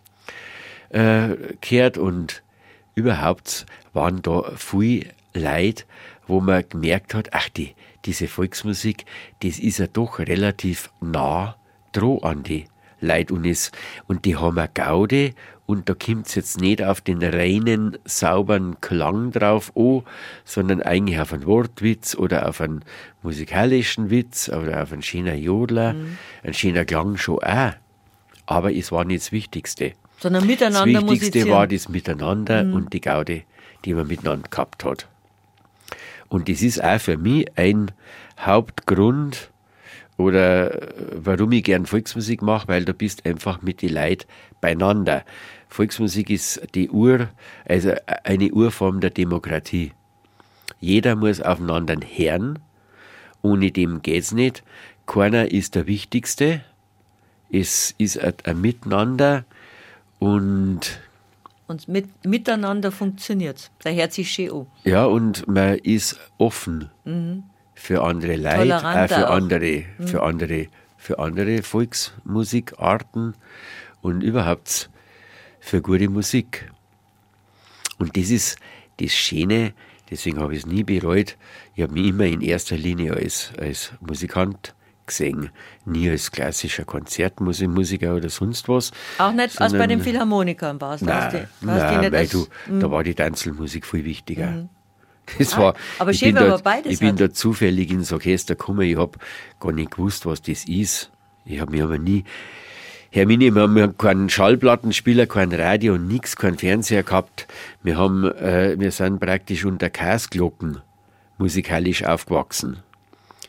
gehört. Und überhaupt waren da viele Leute, wo man gemerkt hat, ach, diese Volksmusik, das ist ja doch relativ nah dran an die Leute. Und die haben eine Gaude. Und da kommt es jetzt nicht auf den reinen, sauberen Klang drauf an, sondern eigentlich auf einen Wortwitz oder auf einen musikalischen Witz oder auf einen schönen Jodler. Ein schöner Klang schon auch. Aber es war nicht das Wichtigste. Sondern miteinander musizieren. Das Wichtigste war das Miteinander und die Gaude, die man miteinander gehabt hat. Und das ist auch für mich ein Hauptgrund, oder warum ich gern Volksmusik mache, weil du bist einfach mit den Leuten beieinander. Volksmusik ist also eine Urform der Demokratie. Jeder muss aufeinander hören, ohne dem geht's nicht. Keiner ist der Wichtigste. Es ist ein Miteinander und miteinander funktioniert's. Da hört sich schön an. Ja, und man ist offen. Für andere Leute, auch für andere Volksmusikarten und überhaupt für gute Musik. Und das ist das Schöne, deswegen habe ich es nie bereut. Ich habe mich immer in erster Linie als Musikant gesehen, nie als klassischer Konzertmusiker oder sonst was. Auch nicht als bei den Philharmonikern warst du? Nein, da war die Tanzelmusik viel wichtiger. Aber schön, wenn man beides Ich bin da zufällig ins Orchester gekommen, ich habe gar nicht gewusst, was das ist. Ich habe mich aber nie, wir haben keinen Schallplattenspieler, kein Radio, nichts, keinen Fernseher gehabt. Wir sind praktisch unter Kasglocken musikalisch aufgewachsen.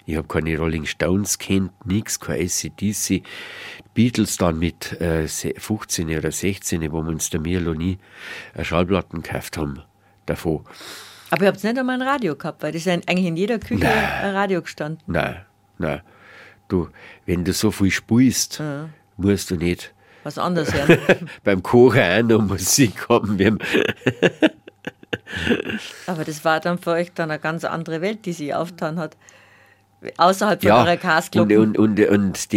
Ich habe keine Rolling Stones kennt, nix, kein AC/DC. Beatles dann mit 15 oder 16, wo wir uns der Mirlo nie Schallplatten gekauft haben davon. Aber ihr habt nicht einmal ein Radio gehabt, weil das ist ja eigentlich in jeder Küche ein Radio gestanden. Nein. Du, wenn du so viel spielst, musst du nicht was anderes hören. beim Kochen auch noch Musik haben. Aber das war dann für euch dann eine ganz andere Welt, die sich aufgetan hat. Außerhalb von eurer Kasglocken. Und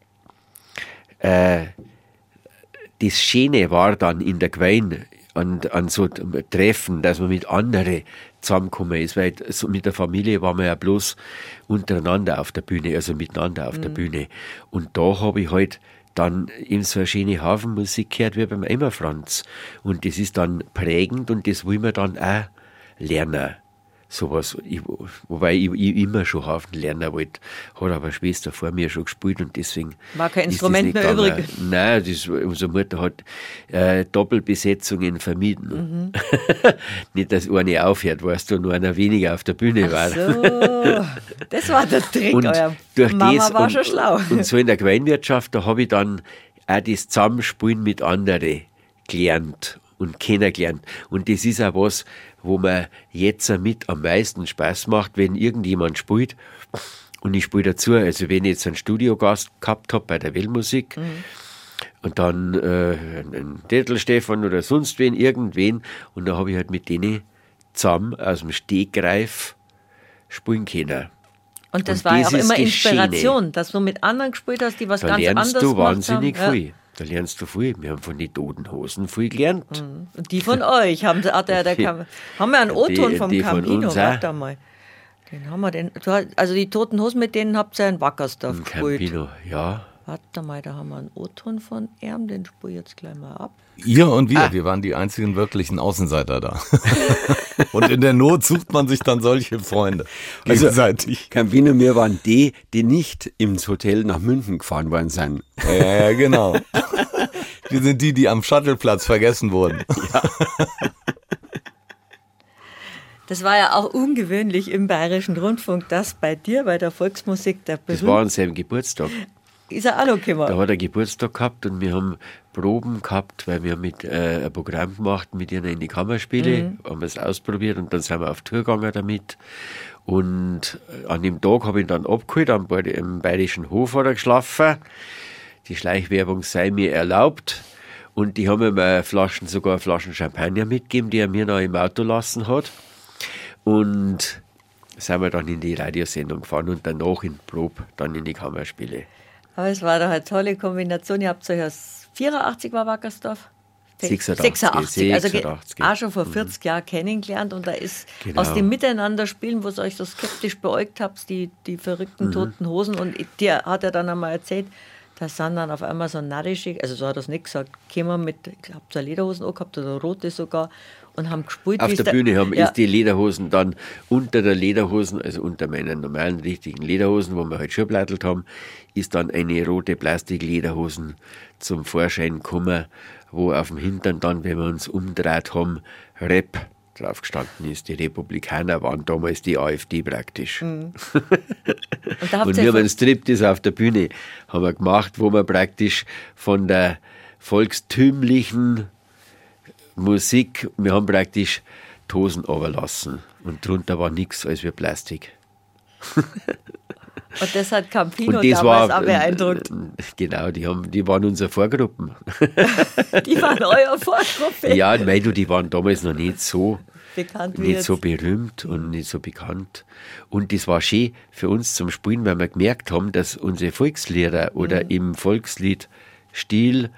das Schöne war dann in der Gemeinde an so Treffen, dass man mit anderen zusammengekommen ist, weil so mit der Familie war man ja bloß untereinander auf der Bühne, also miteinander auf der Bühne. Und da habe ich halt dann eben so eine schöne Hafenmusik gehört wie beim Eimer Franz. Und das ist dann prägend und das will man dann auch lernen. Sowas, wobei ich immer schon Hafen lernen wollte, hat aber eine Schwester vor mir schon gespielt und deswegen war kein Instrument mehr übrig. Nein, unsere Mutter hat Doppelbesetzungen vermieden. Nicht, dass eine aufhört, weißt du, nur einer weniger auf der Bühne war. So, das war der Trick, und euer durch Mama das war schon schlau. Und so in der Gemeinwirtschaft, da habe ich dann auch das Zusammenspielen mit anderen gelernt und kennengelernt. Und das ist auch was, wo mir jetzt mit am meisten Spaß macht, wenn irgendjemand spielt und ich spiele dazu. Also wenn ich jetzt einen Studiogast gehabt habe bei der Weltmusik und dann einen Dettel Stefan oder sonst wen, irgendwen, und dann habe ich halt mit denen zusammen aus dem Stegreif spielen können. Und das war ja auch immer Inspiration, dass du mit anderen gespielt hast, die was ganz anderes gemacht haben. Da lernst du wahnsinnig viel. Da lernst du viel. Wir haben von den Toten Hosen viel gelernt. Und die von euch. Haben wir einen O-Ton vom Campino. Warte mal. Den haben wir also die Toten Hosen, mit denen habt ihr in Wackersdorf gespielt. Campino, ja. Warte mal, da haben wir einen O-Ton von ihm, den spiele ich jetzt gleich mal ab. Ihr und wir waren die einzigen wirklichen Außenseiter da. Und in der Not sucht man sich dann solche Freunde. Gegenseitig. Campino, wir waren die nicht ins Hotel nach München gefahren worden sind. Ja, genau. Wir sind die am Shuttleplatz vergessen wurden. Ja. Das war ja auch ungewöhnlich im Bayerischen Rundfunk, dass bei dir, bei der Volksmusik, das war an seinem Geburtstag. Ist er auch noch gekommen? Da hat er Geburtstag gehabt und wir haben Proben gehabt, weil wir haben ein Programm gemacht mit ihnen in die Kammerspiele, haben es ausprobiert und dann sind wir auf Tour gegangen damit. Und an dem Tag habe ich ihn dann abgeholt, im Bayerischen Hof hat er geschlafen. Die Schleichwerbung sei mir erlaubt. Und die haben mir sogar Flaschen Champagner mitgegeben, die er mir noch im Auto lassen hat. Und sind wir dann in die Radiosendung gefahren und danach in Probe dann in die Kammerspiele. Aber es war doch eine tolle Kombination. Ihr habt euch aus 84 war Wackersdorf? 86. Also auch schon vor 40 Jahren kennengelernt und da ist aus dem Miteinanderspielen, wo ihr euch so skeptisch beäugt habt, die verrückten Toten Hosen, und dir hat er dann einmal erzählt, da sind dann auf einmal so narrische, also so hat er es nicht gesagt, kamen mit, ich habe so Lederhosen auch gehabt oder rote sogar, und haben gespielt. Auf der Bühne ist die Lederhosen dann unter der Lederhosen, also unter meinen normalen, richtigen Lederhosen, wo wir halt schon bleitelt haben, ist dann eine rote Plastiklederhosen zum Vorschein gekommen, wo auf dem Hintern dann, wenn wir uns umgedreht haben, Rap drauf gestanden ist. Die Republikaner waren damals die AfD praktisch. Und wir haben einen Striptease auf der Bühne haben wir gemacht, wo wir praktisch von der volkstümlichen Musik, wir haben praktisch die Hosen runterlassen und drunter war nichts als wie Plastik. Und das hat Campino damals auch beeindruckt. Genau, die waren unsere Vorgruppen. Die waren euer Vorgruppe? Ja, weil die waren damals noch nicht so bekannt, nicht so berühmt und nicht so bekannt. Und das war schön für uns zum Spielen, weil wir gemerkt haben, dass unsere Volkslieder oder im Volksliedstil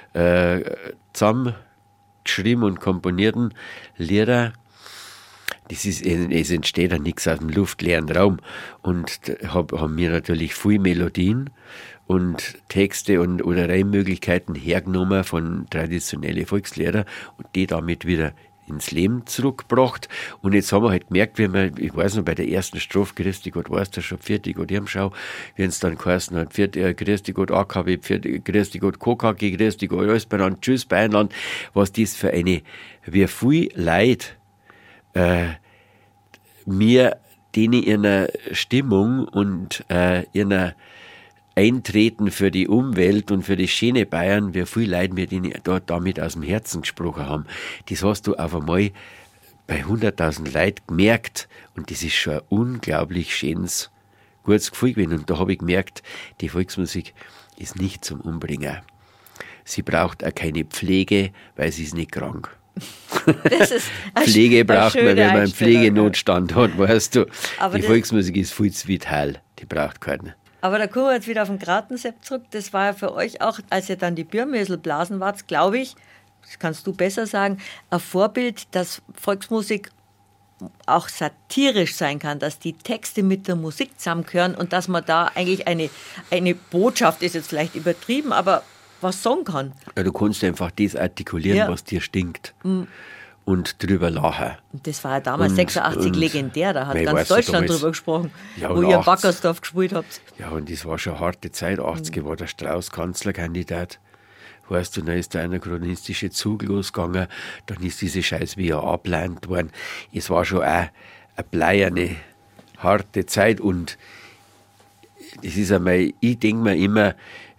zusammengeschrieben und komponierten Lieder, es entsteht ja nichts aus dem luftleeren Raum. Und haben wir natürlich viele Melodien und Texte oder Reimmöglichkeiten hergenommen von traditionellen Volksliedern und die damit wieder ins Leben zurückgebracht. Und jetzt haben wir halt gemerkt, ich weiß noch, bei der ersten Strophe, grüß dich Gott, weißt du schon, vierte Gott Irmschau, wenn es dann geheißen hat, grüß dich Gott AKW, grüß dich Gott KKG, grüß dich Gott alles benannt, tschüss Bayernland, was das für wie viel Leid mir denen ihrer Stimmung und ihrer Eintreten für die Umwelt und für das schöne Bayern, wie viele Leute mir denen dort damit aus dem Herzen gesprochen haben. Das hast du auf einmal bei 100.000 Leuten gemerkt und das ist schon ein unglaublich schönes, gutes Gefühl gewesen. Und da habe ich gemerkt, die Volksmusik ist nicht zum Umbringen. Sie braucht auch keine Pflege, weil sie ist nicht krank. Das ist Pflege braucht man, wenn man einen Einstellung, Pflegenotstand hat, weißt du. Aber Die Volksmusik ist viel zu vital, die braucht keinen. Aber da kommen wir jetzt wieder auf den Gratensepp zurück. Das war ja für euch auch, als ihr dann die Bürmösel blasen wart, glaube ich, das kannst du besser sagen, ein Vorbild, dass Volksmusik auch satirisch sein kann, dass die Texte mit der Musik zusammengehören und dass man da eigentlich eine Botschaft, ist jetzt vielleicht übertrieben, aber was sagen kann. Ja, du kannst einfach das artikulieren, was dir stinkt. Und drüber lachen. Und das war ja damals 86 legendär, da hat Mei, ganz weißt du, Deutschland damals- drüber gesprochen, Ja, wo und ihr 80 Wackersdorf gespielt habt. Ja, und das war schon eine harte Zeit. 80 war der Strauß Kanzlerkandidat. Weißt du, dann ist da ein anachronistische Zug losgegangen, dann ist diese Scheiß wieder abgelehnt worden. Es war schon auch eine bleierne, harte Zeit und das ist einmal, ich denke mir immer,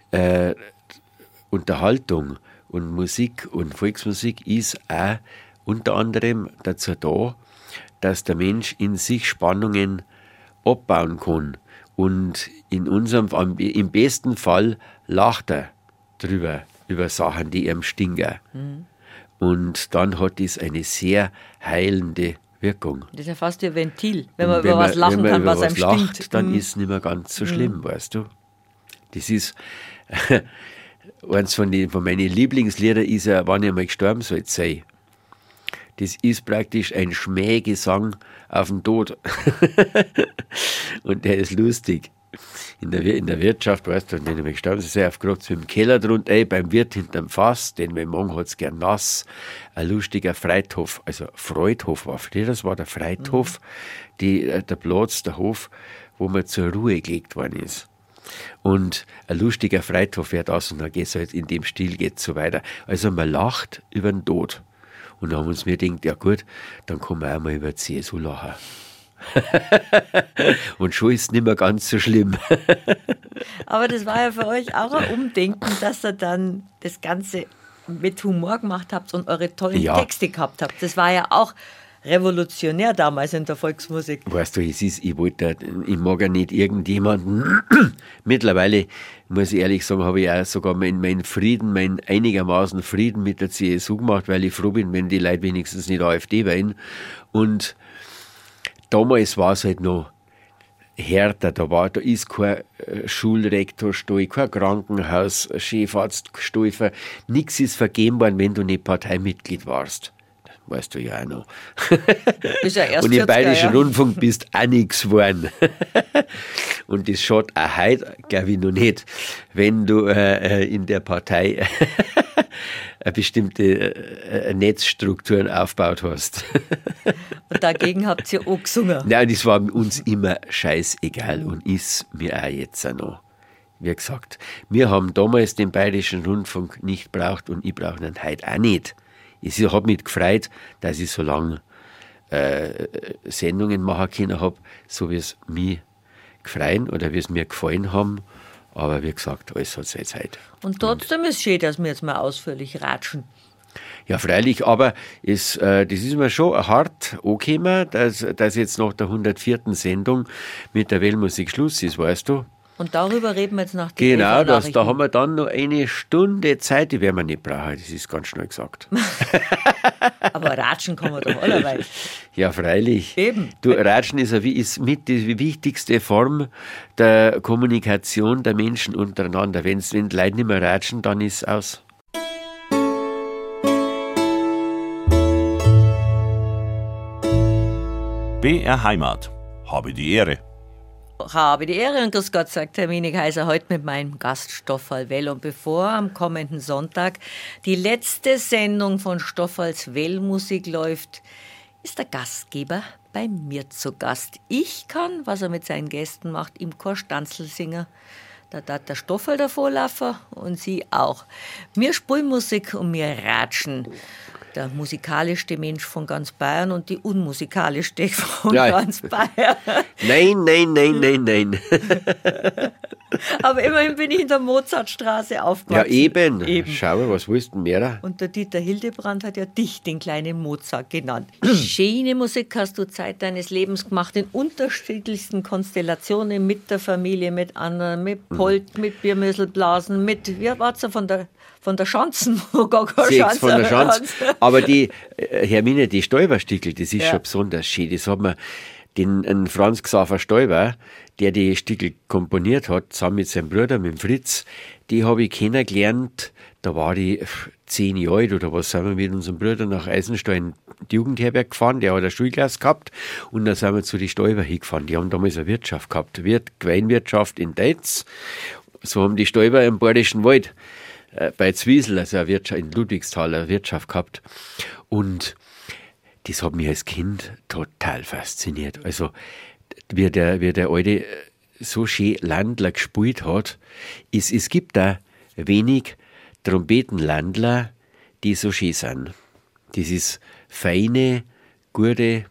Unterhaltung und Musik und Volksmusik ist auch unter anderem dazu da, dass der Mensch in sich Spannungen abbauen kann. Und in unserem, im besten Fall lacht er drüber, über Sachen, die ihm stinken. Und dann hat es eine sehr heilende Wirkung. Das ist ja fast wie ein Ventil, wenn man über was lachen kann, über was einem lacht, stinkt. dann ist es nicht mehr ganz so schlimm, weißt du. Das ist, eins von meinen Lieblingslieder ist ja, wann ich mal gestorben soll sein. Das ist praktisch ein Schmähgesang auf den Tod. Und der ist lustig. In der Wirtschaft, weißt du, wenn ich mal gestorben sei, aufgerückt mit dem Keller drunter, beim Wirt hinterm Fass, den mein Mann hat es gern nass, ein lustiger Freithof, also Freudhof war früher, das war der Freithof, der Platz, der Hof, wo man zur Ruhe gelegt worden ist. Und ein lustiger Freithof wird aus und dann geht es halt in dem Stil geht so weiter. Also man lacht über den Tod. Und dann haben wir uns mir gedacht, ja gut, dann kann man auch mal über die CSU lachen. Und schon ist es nicht mehr ganz so schlimm. Aber das war ja für euch auch ein Umdenken, dass ihr dann das Ganze mit Humor gemacht habt und eure tollen Ja. Texte gehabt habt. Das war ja auch revolutionär damals in der Volksmusik. Weißt du, ich mag ja nicht irgendjemanden. Mittlerweile, muss ich ehrlich sagen, habe ich auch sogar meinen einigermaßen Frieden mit der CSU gemacht, weil ich froh bin, wenn die Leute wenigstens nicht AfD wählen. Und damals war es halt noch härter. Da ist kein Schulrektorstuhl, kein Krankenhaus, Chefarztstufe. Nichts ist vergeben worden, wenn du nicht Parteimitglied warst. Weißt du ja auch noch. Ist ja erst Und im 40er, Bayerischen ja. Rundfunk bist auch nichts geworden. Und das schaut auch heute, glaube ich, noch nicht, wenn du in der Partei eine bestimmte Netzstrukturen aufgebaut hast. Und dagegen habt ihr auch gesungen. Nein, das war uns immer scheißegal und ist mir auch jetzt auch noch. Wie gesagt, wir haben damals den Bayerischen Rundfunk nicht gebraucht und ich brauche ihn heute auch nicht. Ich habe mich gefreut, dass ich so lange Sendungen machen können habe, so wie es mir gefreien oder wie es mir gefallen haben. Aber wie gesagt, alles hat seine Zeit. Und trotzdem ist es schön, dass wir jetzt mal ausführlich ratschen. Ja, freilich, aber das ist mir schon hart angekommen, dass jetzt nach der 104. Sendung mit der Weltmusik Schluss ist, weißt du? Und darüber reden wir jetzt nach den Genau, TV-Nachrichten. da haben wir dann noch eine Stunde Zeit, die werden wir nicht brauchen, das ist ganz schnell gesagt. Aber ratschen kann man doch allerweil. Ja, freilich. Eben. Du, Ratschen ist mit die wichtigste Form der Kommunikation der Menschen untereinander. Wenn die Leute nicht mehr ratschen, dann ist es aus. BR Heimat. Habe die Ehre. Habe die Ehre und grüß Gott, sagt Hermine Kaiser, heute mit meinem Gast Stoffal Well. Und bevor am kommenden Sonntag die letzte Sendung von Stoffals Well-Musik läuft, ist der Gastgeber bei mir zu Gast. Ich kann, was er mit seinen Gästen macht, im Chor Stanzel singen. Da darf der Stoffel davor laufen und sie auch. Wir spielen Musik und wir ratschen. Der musikalischste Mensch von ganz Bayern und die unmusikalischste von ganz Bayern. Nein. Aber immerhin bin ich in der Mozartstraße aufgewachsen. Ja, eben. Schau, was willst du mehr? Und der Dieter Hildebrand hat ja dich den kleinen Mozart genannt. Schöne Musik hast du Zeit deines Lebens gemacht, in unterschiedlichsten Konstellationen, mit der Familie, mit anderen, mit Polk, mit Biermüsselblasen, wie war's ja von der Schanzen, wo gar keine Schanze von der Schanze. Aber die, Hermine, die Stäuberstickel, das ist schon besonders schön. Das hat mir den Franz Xaver Stäuber, der die Stickel komponiert hat, zusammen mit seinem Bruder, mit dem Fritz, die habe ich kennengelernt, da war ich 10 Jahre alt oder was, sind wir mit unserem Bruder nach Eisenstein in die Jugendherberg gefahren, der hat eine Schulklasse gehabt und dann sind wir zu den Stäuber hingefahren. Die haben damals eine Wirtschaft gehabt, Weinwirtschaft in Deitz. So haben die Stäuber im Bayerischen Wald bei Zwiesel, also eine Wirtschaft, in Ludwigsthal, eine Wirtschaft gehabt. Und das hat mich als Kind total fasziniert. Also, wie der Alte so schön Landler gespielt hat, es gibt da wenig Trompetenlandler, die so schön sind. Das ist feine, gute,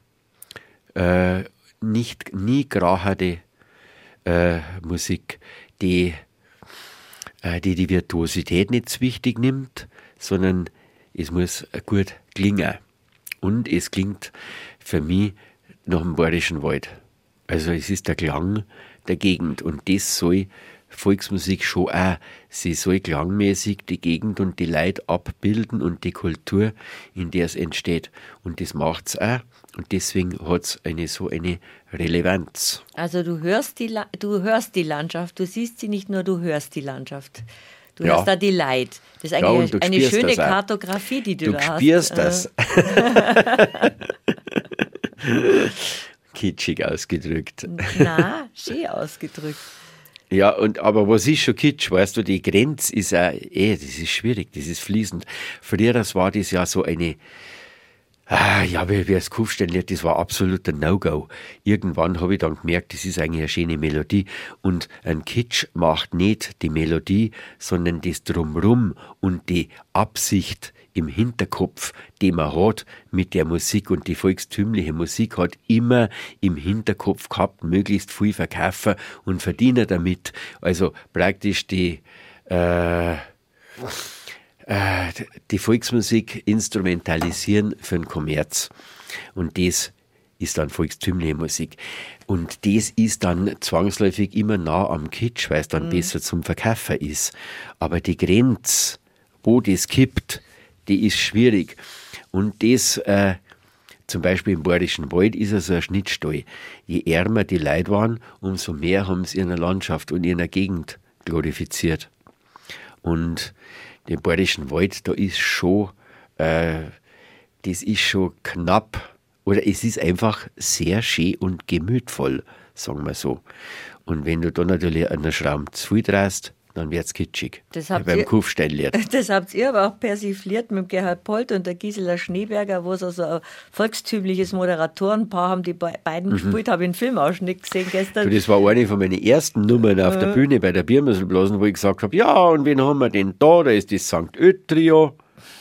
nie gracherte Musik, die Virtuosität nicht zu wichtig nimmt, sondern es muss gut klingen. Und es klingt für mich nach dem Bayerischen Wald. Also es ist der Klang der Gegend und das soll Volksmusik schon auch. Sie soll klangmäßig die Gegend und die Leute abbilden und die Kultur, in der es entsteht. Und das macht es auch. Und deswegen hat es eine Relevanz. Also du hörst die Landschaft, du siehst sie nicht nur, du hörst die Landschaft. Du hörst da die Leute. Das ist eigentlich eine schöne Kartografie, die du da hast. Du spürst das. Kitschig ausgedrückt. Na, schön ausgedrückt. Ja, aber was ist schon Kitsch, weißt du, die Grenze ist auch, das ist schwierig, das ist fließend. Früher, war das ja so eine, wie es aufstellen wird, das war absoluter No-Go. Irgendwann habe ich dann gemerkt, das ist eigentlich eine schöne Melodie und ein Kitsch macht nicht die Melodie, sondern das Drumrum und die Absicht im Hinterkopf, die man hat mit der Musik, und die volkstümliche Musik hat immer im Hinterkopf gehabt, möglichst viel verkaufen und verdienen damit. Also praktisch die Volksmusik instrumentalisieren für den Kommerz. Und das ist dann volkstümliche Musik. Und das ist dann zwangsläufig immer nah am Kitsch, weil es dann besser zum Verkaufen ist. Aber die Grenze, wo das kippt, die ist schwierig. Und das, zum Beispiel im Bayerischen Wald, ist so ein Schnittstall. Je ärmer die Leute waren, umso mehr haben sie ihre Landschaft und ihre Gegend glorifiziert. Und den Bayerischen Wald, da ist schon, das ist schon knapp, oder es ist einfach sehr schön und gemütvoll, sagen wir so. Und wenn du da natürlich einen Schramm zu viel drehst, dann wird's kitschig. Beim Kufsteinlied. Das habt ihr aber auch persifliert mit Gerhard Polt und der Gisela Schneeberger, wo so ein volkstümliches Moderatorenpaar haben, die beiden gespielt, habe ich einen Filmausschnitt gesehen gestern. Das war eine von meinen ersten Nummern auf der Bühne bei der Biermüsselblasen, wo ich gesagt habe, ja, und wen haben wir denn da? Da ist das St. Ö-Trio.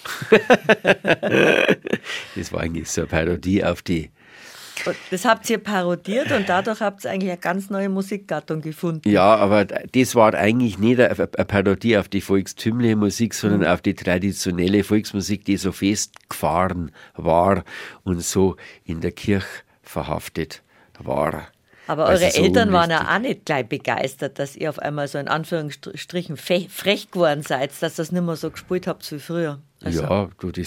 Das war eigentlich so eine Parodie auf die. Das habt ihr parodiert und dadurch habt ihr eigentlich eine ganz neue Musikgattung gefunden. Ja, aber das war eigentlich nicht eine Parodie auf die volkstümliche Musik, sondern auf die traditionelle Volksmusik, die so festgefahren war und so in der Kirche verhaftet war. Aber eure so Eltern waren ja auch nicht gleich begeistert, dass ihr auf einmal so in Anführungsstrichen frech geworden seid, dass ihr das nicht mehr so gespielt habt wie früher. Also. Ja,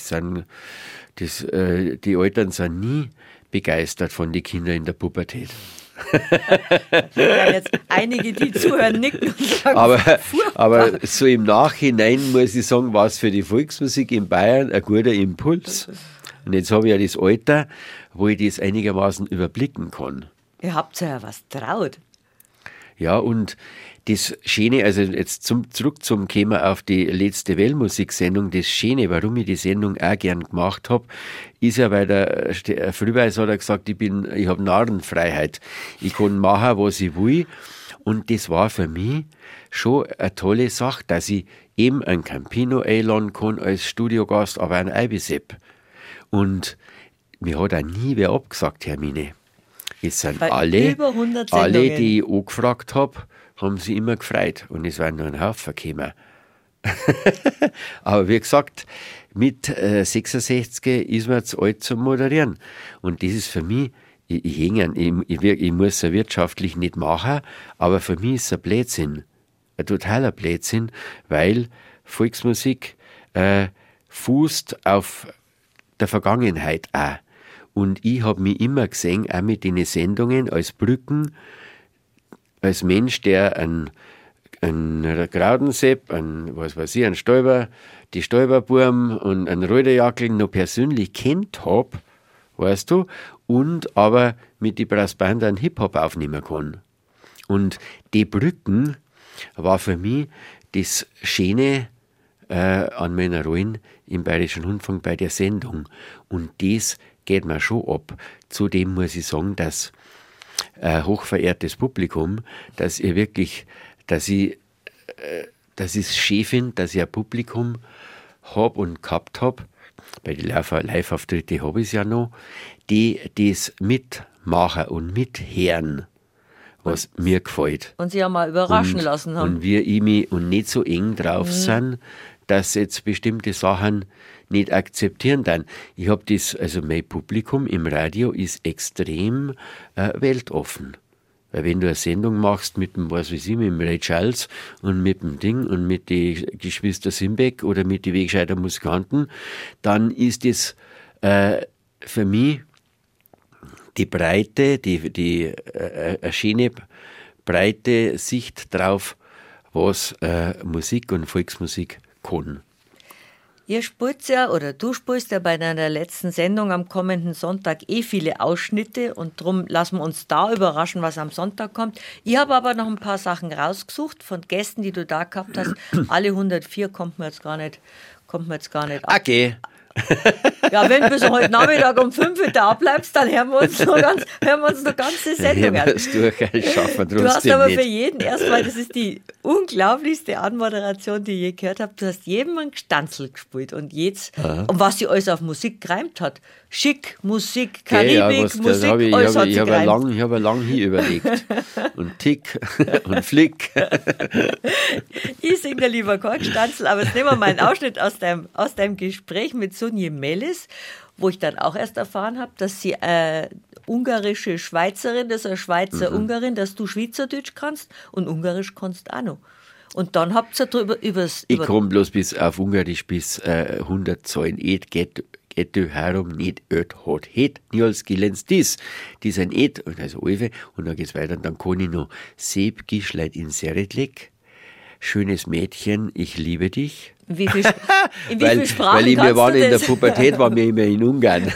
die Eltern sind nie begeistert von den Kindern in der Pubertät. Ja, jetzt einige, die zuhören, nicken und sagen, aber so im Nachhinein muss ich sagen, war es für die Volksmusik in Bayern ein guter Impuls. Und jetzt habe ich ja das Alter, wo ich das einigermaßen überblicken kann. Ihr habt ja was traut. Ja, und das Schöne, also jetzt zurück zum Thema auf die letzte Weltmusiksendung, das Schöne, warum ich die Sendung auch gern gemacht habe, ist ja, weil der Frühweis hat er gesagt, ich habe Narrenfreiheit. Ich kann machen, was ich will. Und das war für mich schon eine tolle Sache, dass ich eben einen Campino einladen kann als Studiogast, aber einen Eibisepp. Und mir hat auch nie wer abgesagt, Hermine. Es sind Bei alle, über 100 alle, Sendungen. die ich angefragt habe, haben sich immer gefreut. Und es waren nur ein Haufen gekommen. Aber wie gesagt, mit 66 ist man zu alt zum Moderieren. Und das ist für mich, ich muss es wirtschaftlich nicht machen, aber für mich ist es ein Blödsinn. Ein totaler Blödsinn, weil Volksmusik fußt auf der Vergangenheit auch. Und ich habe mich immer gesehen, auch mit den Sendungen als Brücken, als Mensch, der ein Graudensepp, ein Stäuber, die Stäuberburm und ein Röderjackel noch persönlich kennt habe, weißt du, und aber mit die Brassband einen Hip-Hop aufnehmen kann. Und die Brücken war für mich das Schöne an meiner Rollen im Bayerischen Rundfunk bei der Sendung. Und das geht mir schon ab. Zudem muss ich sagen, dass hochverehrtes Publikum, dass ich es schön finde, dass ich ein Publikum habe und gehabt habe, bei den Live-Auftritten habe ich es ja noch, die das mitmachen und mithören, was mir gefällt. Und sie ja mal überraschen lassen haben. Und wir mich und nicht so eng drauf sind, dass jetzt bestimmte Sachen nicht akzeptieren dann. Ich habe das, also mein Publikum im Radio ist extrem weltoffen. Weil wenn du eine Sendung machst mit dem, was weiß ich, mit dem Ray Charles und mit dem Ding und mit den Geschwister Simbeck oder mit den Wegscheider Musikanten, dann ist das für mich die Breite, eine schöne breite Sicht drauf, was Musik und Volksmusik kann. Ihr spielt ja, oder du spielst ja bei deiner letzten Sendung am kommenden Sonntag viele Ausschnitte und darum lassen wir uns da überraschen, was am Sonntag kommt. Ich habe aber noch ein paar Sachen rausgesucht von Gästen, die du da gehabt hast. Alle 104 kommt mir jetzt gar nicht ab. Okay. Ja, wenn du bis heute Nachmittag um 5 Uhr da bleibst, dann hören wir uns noch ganze Sendung an. Du hast aber für jeden erstmal, das ist die unglaublichste Anmoderation, die ich je gehört habe, du hast jedem einen Gstanzl gespielt und jetzt, und was sie alles auf Musik gereimt hat. Schick, Musik, Karibik, Musik, alles hat sie gereimt. Ich habe lang hier überlegt. Und Tick und Flick. Ich singe da lieber kein Gstanzl, aber jetzt nehmen wir mal einen Ausschnitt aus deinem Gespräch mit Sonje Melis, wo ich dann auch erst erfahren habe, dass sie ungarische Schweizerin, das ist eine Schweizer Ungarin, dass du Schweizerdeutsch kannst und Ungarisch kannst auch noch. Und dann habt ihr darüber Ich komme bloß bis auf Ungarisch bis 100 Zahlen. Ető herum nicht hat het, nials gilens dies. Die sind also Alve, und dann geht's weiter, und dann kann ich noch Szép kislány in Szeretlek, schönes Mädchen, ich liebe dich. in wie viel Sprachen weil wir waren in der das? Pubertät, waren wir immer in Ungarn.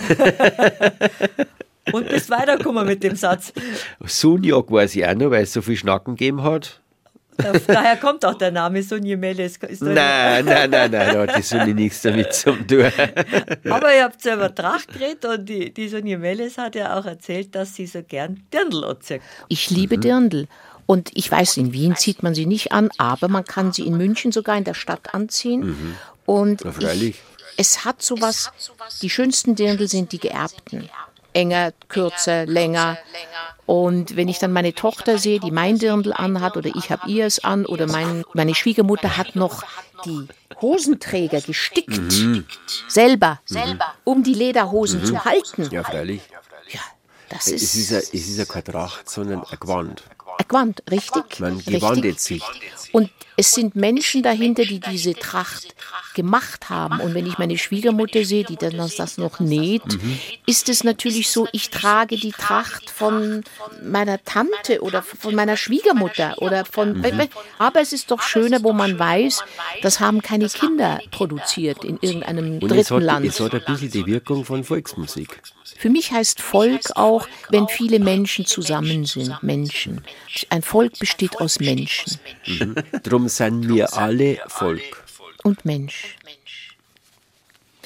Und bist weitergekommen mit dem Satz. Sunjak weiß ich auch noch, weil es so viel Schnacken gegeben hat. Daher kommt auch der Name Sonje Melis. Nein, da hat die Sonje nichts damit zu tun. Aber ihr habt selber Tracht geredet und die Sonje Melis hat ja auch erzählt, dass sie so gern Dirndl anzieht. Ich liebe Dirndl. Und ich weiß, in Wien zieht man sie nicht an, aber man kann sie in München sogar in der Stadt anziehen. Und Ja, freilich. es hat sowas, die schönsten Dirndl sind die geerbten. Enger, kürzer, länger. Und wenn ich dann meine Tochter sehe, die mein Dirndl anhat, oder ich habe ihr es an, oder meine Schwiegermutter hat noch die Hosenträger gestickt, selber, um die Lederhosen zu halten. Ja, freilich. Ja, das Es ist ist ja kein Tracht, sondern ein Gewand. ein Gewand, richtig? Man gewandet sich. Und es sind Menschen dahinter, die diese Tracht gemacht haben. Und wenn ich meine Schwiegermutter sehe, die dann das noch näht, ist es natürlich so, ich trage die Tracht von meiner Tante oder von meiner Schwiegermutter oder von. Aber es ist doch schöner, wo man weiß, das haben keine Kinder produziert in irgendeinem Und dritten Land. es hat ein bisschen die Wirkung von Volksmusik. Für mich heißt Volk auch, wenn viele Menschen zusammen sind. Menschen. Ein Volk besteht aus Menschen. Drum sind wir alle Volk. Und Mensch.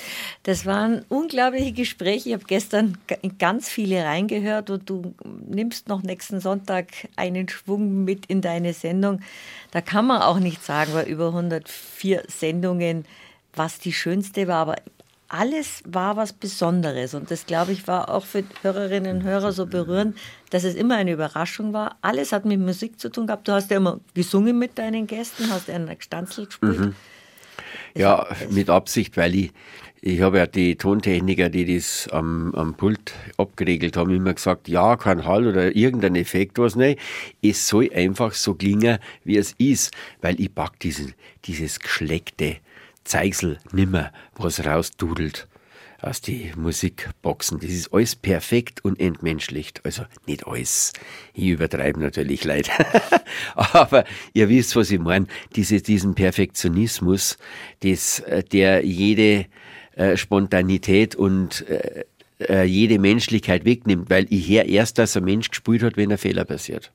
Das waren unglaubliche Gespräche. Ich habe gestern in ganz viele reingehört und du nimmst noch nächsten Sonntag einen Schwung mit in deine Sendung. Da kann man auch nicht sagen, bei über 104 Sendungen, was die schönste war, aber alles war was Besonderes und das, glaube ich, war auch für Hörerinnen und Hörer so berührend, dass es immer eine Überraschung war. Alles hat mit Musik zu tun gehabt. Du hast ja immer gesungen mit deinen Gästen, hast ja einen Stanzel gespielt. Mhm. Ja, mit Absicht, weil ich habe ja die Tontechniker, die das am Pult abgeregelt haben, immer gesagt, ja, kein Hall oder irgendein Effekt, was nicht. Es soll einfach so klingen, wie es ist, weil ich pack dieses geschleckte Zeigsel nimmer, was rausdudelt aus die Musikboxen. Das ist alles perfekt und entmenschlicht. Also nicht alles. Ich übertreibe natürlich leid. Aber ihr wisst, was ich meine. Diesen Perfektionismus, der jede Spontanität und jede Menschlichkeit wegnimmt, weil ich höre erst, dass ein Mensch gespielt hat, wenn ein Fehler passiert.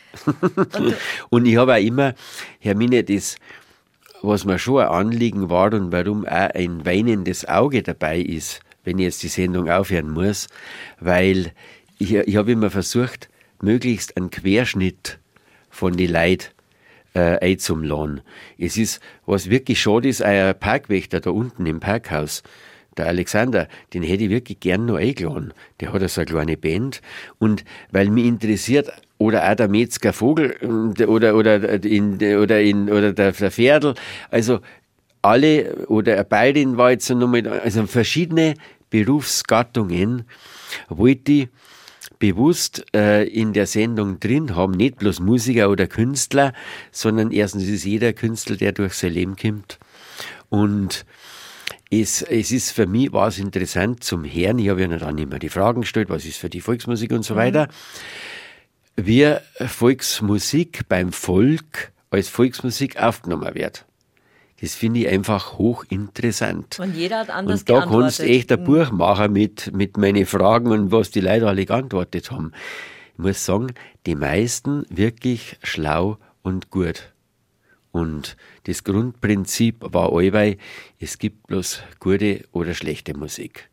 Und ich habe auch immer, Hermine, was mir schon ein Anliegen war und warum auch ein weinendes Auge dabei ist, wenn ich jetzt die Sendung aufhören muss, weil ich habe immer versucht, möglichst einen Querschnitt von den Leuten einzuladen. Es ist, was wirklich schade ist, ein Parkwächter da unten im Parkhaus, der Alexander, den hätte ich wirklich gern noch eingeladen. Der hat so eine kleine Band und weil mich interessiert, oder auch der Metzger Vogel oder der Pferdl, also alle oder beide war jetzt nochmal, also verschiedene Berufsgattungen wollte ich bewusst in der Sendung drin haben, nicht bloß Musiker oder Künstler, sondern erstens ist jeder Künstler, der durch sein Leben kommt und es ist für mich, war es interessant zum Hören, ich habe ja dann immer die Fragen gestellt, was ist für die Volksmusik und so weiter, wie Volksmusik beim Volk als Volksmusik aufgenommen wird. Das finde ich einfach hochinteressant. Und jeder hat anders geantwortet. Und da geantwortet. kannst du echt ein Buch machen mit meinen Fragen und was die Leute alle geantwortet haben. Ich muss sagen, die meisten wirklich schlau und gut. Und das Grundprinzip war allweil, es gibt bloß gute oder schlechte Musik.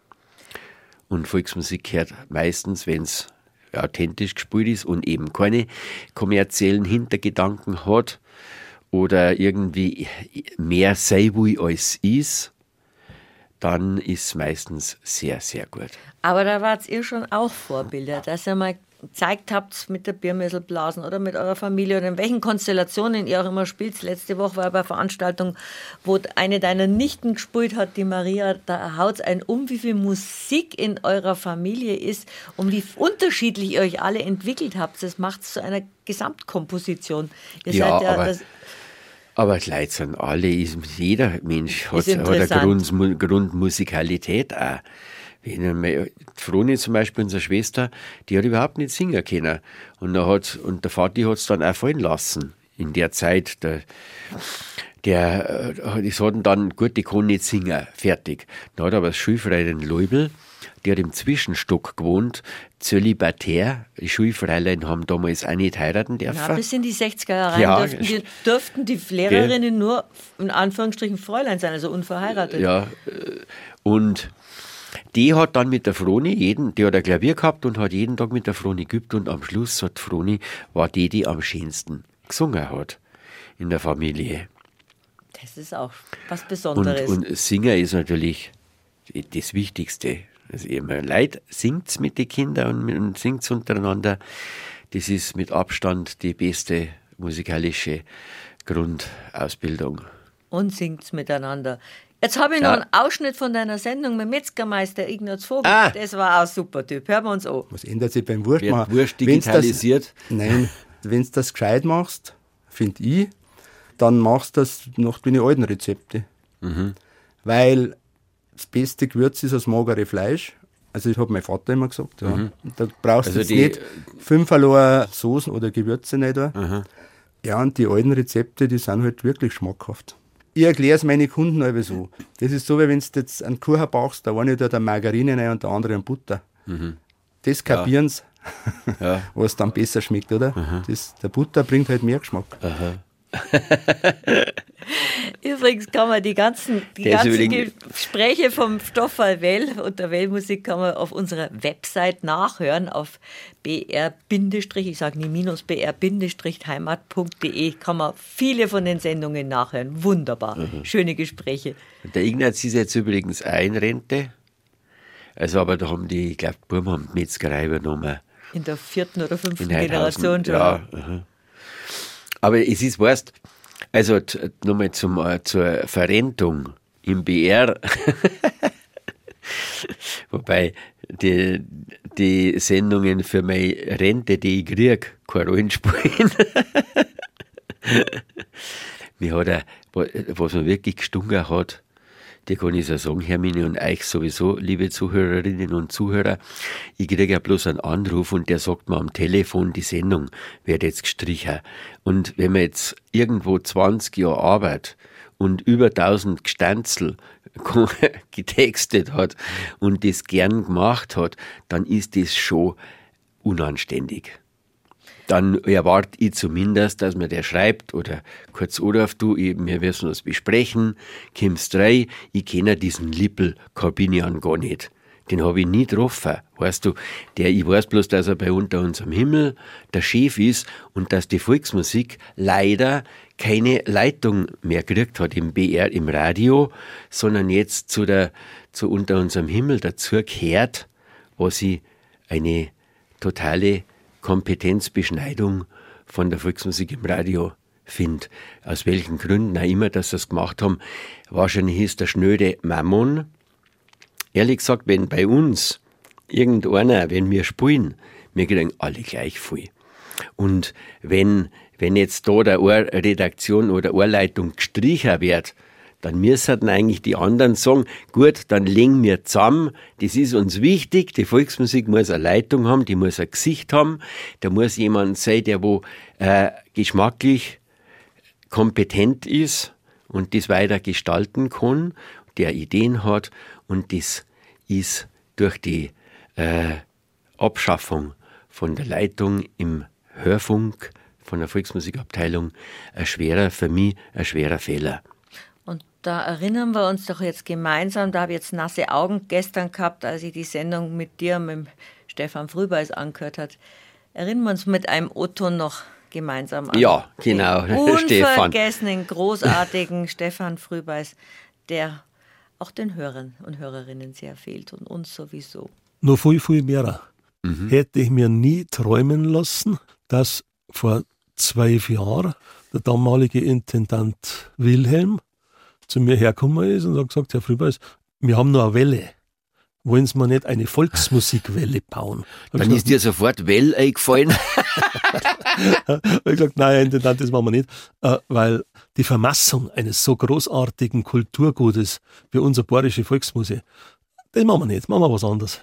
Und Volksmusik hört meistens, wenn es authentisch gespielt ist und eben keine kommerziellen Hintergedanken hat oder irgendwie mehr sein will als ist, dann ist es meistens sehr, sehr gut. Aber da wart ihr schon auch Vorbilder, dass ihr mal gezeigt habt mit der Biermesselblasen oder mit eurer Familie oder in welchen Konstellationen ihr auch immer spielt. Letzte Woche war bei einer Veranstaltung, wo eine deiner Nichten gespielt hat, die Maria, da haut es einen wie viel Musik in eurer Familie ist und wie unterschiedlich ihr euch alle entwickelt habt. Das macht es zu einer Gesamtkomposition. Ihr ja, seid aber die Leute sind alle, jeder Mensch hat eine Grundmusikalität auch. Die Froni zum Beispiel, unsere Schwester, die hat überhaupt nicht singen können. Und der Vati hat es dann auch fallen lassen. In der Zeit, die hatten dann, gut, die kann nicht singen, fertig. Dann hat aber das Schulfräulein Leubel, die hat im Zwischenstock gewohnt, zölibatär. Die Schulfräulein haben damals auch nicht heiraten dürfen. Ja, bis in die 60er Jahre dürften die Lehrerinnen nur, in Anführungsstrichen, Fräulein sein, also unverheiratet. Ja, und die hat dann mit der Froni die hat ein Klavier gehabt und hat jeden Tag mit der Froni geübt und am Schluss hat Froni, war die am schönsten gesungen hat in der Familie. Das ist auch was Besonderes. Und Singen ist natürlich das Wichtigste. Also Leute singt's mit den Kindern und singt's untereinander. Das ist mit Abstand die beste musikalische Grundausbildung. Und singt's miteinander. Jetzt habe ich noch einen Ausschnitt von deiner Sendung mit Metzgermeister Ignaz Vogel. Das war auch ein super Typ. Hören wir uns an. Was ändert sich beim Wurst machen? Wurst digitalisiert? Nein, wenn du das gescheit machst, finde ich, dann machst du das nach den alten Rezepte. Mhm. Weil das beste Gewürz ist das magere Fleisch. Also das hat mein Vater immer gesagt. Ja. Mhm. Da brauchst du jetzt nicht 5 Soßen oder Gewürze nicht da. Mhm. Ja, und die alten Rezepte, die sind halt wirklich schmackhaft. Ich erkläre es meinen Kunden aber so. Das ist so, wie wenn du jetzt einen Kuchen backst, der eine tut eine Margarine rein und der andere eine Butter. Mhm. Das kapieren sie, ja. was dann besser schmeckt, oder? Der Butter bringt halt mehr Geschmack. Übrigens kann man die ganzen Gespräche vom Stoffal Well und der Well-Musik kann man auf unserer Website nachhören, auf br-, ich sage nie minus, br-heimat.de kann man viele von den Sendungen nachhören. Wunderbar, schöne Gespräche. Der Ignaz ist jetzt übrigens auch in Rente. Also, aber da haben die, ich glaube, die Buben haben die Metzgerei übernommen. In der 4. oder 5. Generation schon. Ja. Aber es ist, weißt, also nochmal zur Verrentung im BR, wobei die Sendungen für meine Rente, die ich kriege, keine Rollen spielen. Mir hat was man wirklich gestunken hat, die kann ich so sagen, Hermine, und euch sowieso, liebe Zuhörerinnen und Zuhörer, ich kriege ja bloß einen Anruf und der sagt mir am Telefon, die Sendung wird jetzt gestrichen. Und wenn man jetzt irgendwo 20 Jahre arbeitet und über 1000 Gestanzel getextet hat und das gern gemacht hat, dann ist das schon unanständig. Dann erwarte ich zumindest, dass mir der schreibt oder kurz anruft, du, wir müssen was besprechen, kommst rein, ich kenne diesen Lippel Corbinian gar nicht. Den habe ich nie getroffen, weißt du. Ich weiß bloß, dass er bei Unter unserem Himmel der Chef ist und dass die Volksmusik leider keine Leitung mehr gekriegt hat im BR, im Radio, sondern jetzt zu Unter unserem Himmel dazu gehört, was ich eine totale Kompetenzbeschneidung von der Volksmusik im Radio finde. Aus welchen Gründen auch immer, dass sie es gemacht haben. Wahrscheinlich ist der schnöde Mammon. Ehrlich gesagt, wenn bei uns irgendeiner, wenn wir spielen, wir kriegen alle gleich viel. Und wenn jetzt da der Redaktion oder Ohrleitung gestrichen wird, dann müssen eigentlich die anderen sagen, gut, dann legen wir zusammen, das ist uns wichtig, die Volksmusik muss eine Leitung haben, die muss ein Gesicht haben, da muss jemand sein, der geschmacklich kompetent ist und das weiter gestalten kann, der Ideen hat, und das ist durch die Abschaffung von der Leitung im Hörfunk von der Volksmusikabteilung für mich ein schwerer Fehler. Da erinnern wir uns doch jetzt gemeinsam, da habe ich jetzt nasse Augen gestern gehabt, als ich die Sendung mit dir, mit Stefan Frühbeis angehört habe. Erinnern wir uns mit einem O-Ton noch gemeinsam an. Ja, genau. Den unvergessenen, großartigen Stefan Frühbeis, der auch den Hörern und Hörerinnen sehr fehlt und uns sowieso. Noch viel, viel mehr. Hätte ich mir nie träumen lassen, dass vor 12 Jahren der damalige Intendant Wilhelm zu mir hergekommen ist und hat gesagt, Herr Frühbeis, wir haben noch eine Welle. Wollen Sie mir nicht eine Volksmusikwelle bauen? Dann ist dir sofort Well eingefallen. Ich habe gesagt, nein, Herr Intendant, das machen wir nicht, weil die Vermassung eines so großartigen Kulturgutes wie unsere bayerische Volksmusik, das machen wir nicht, machen wir was anderes.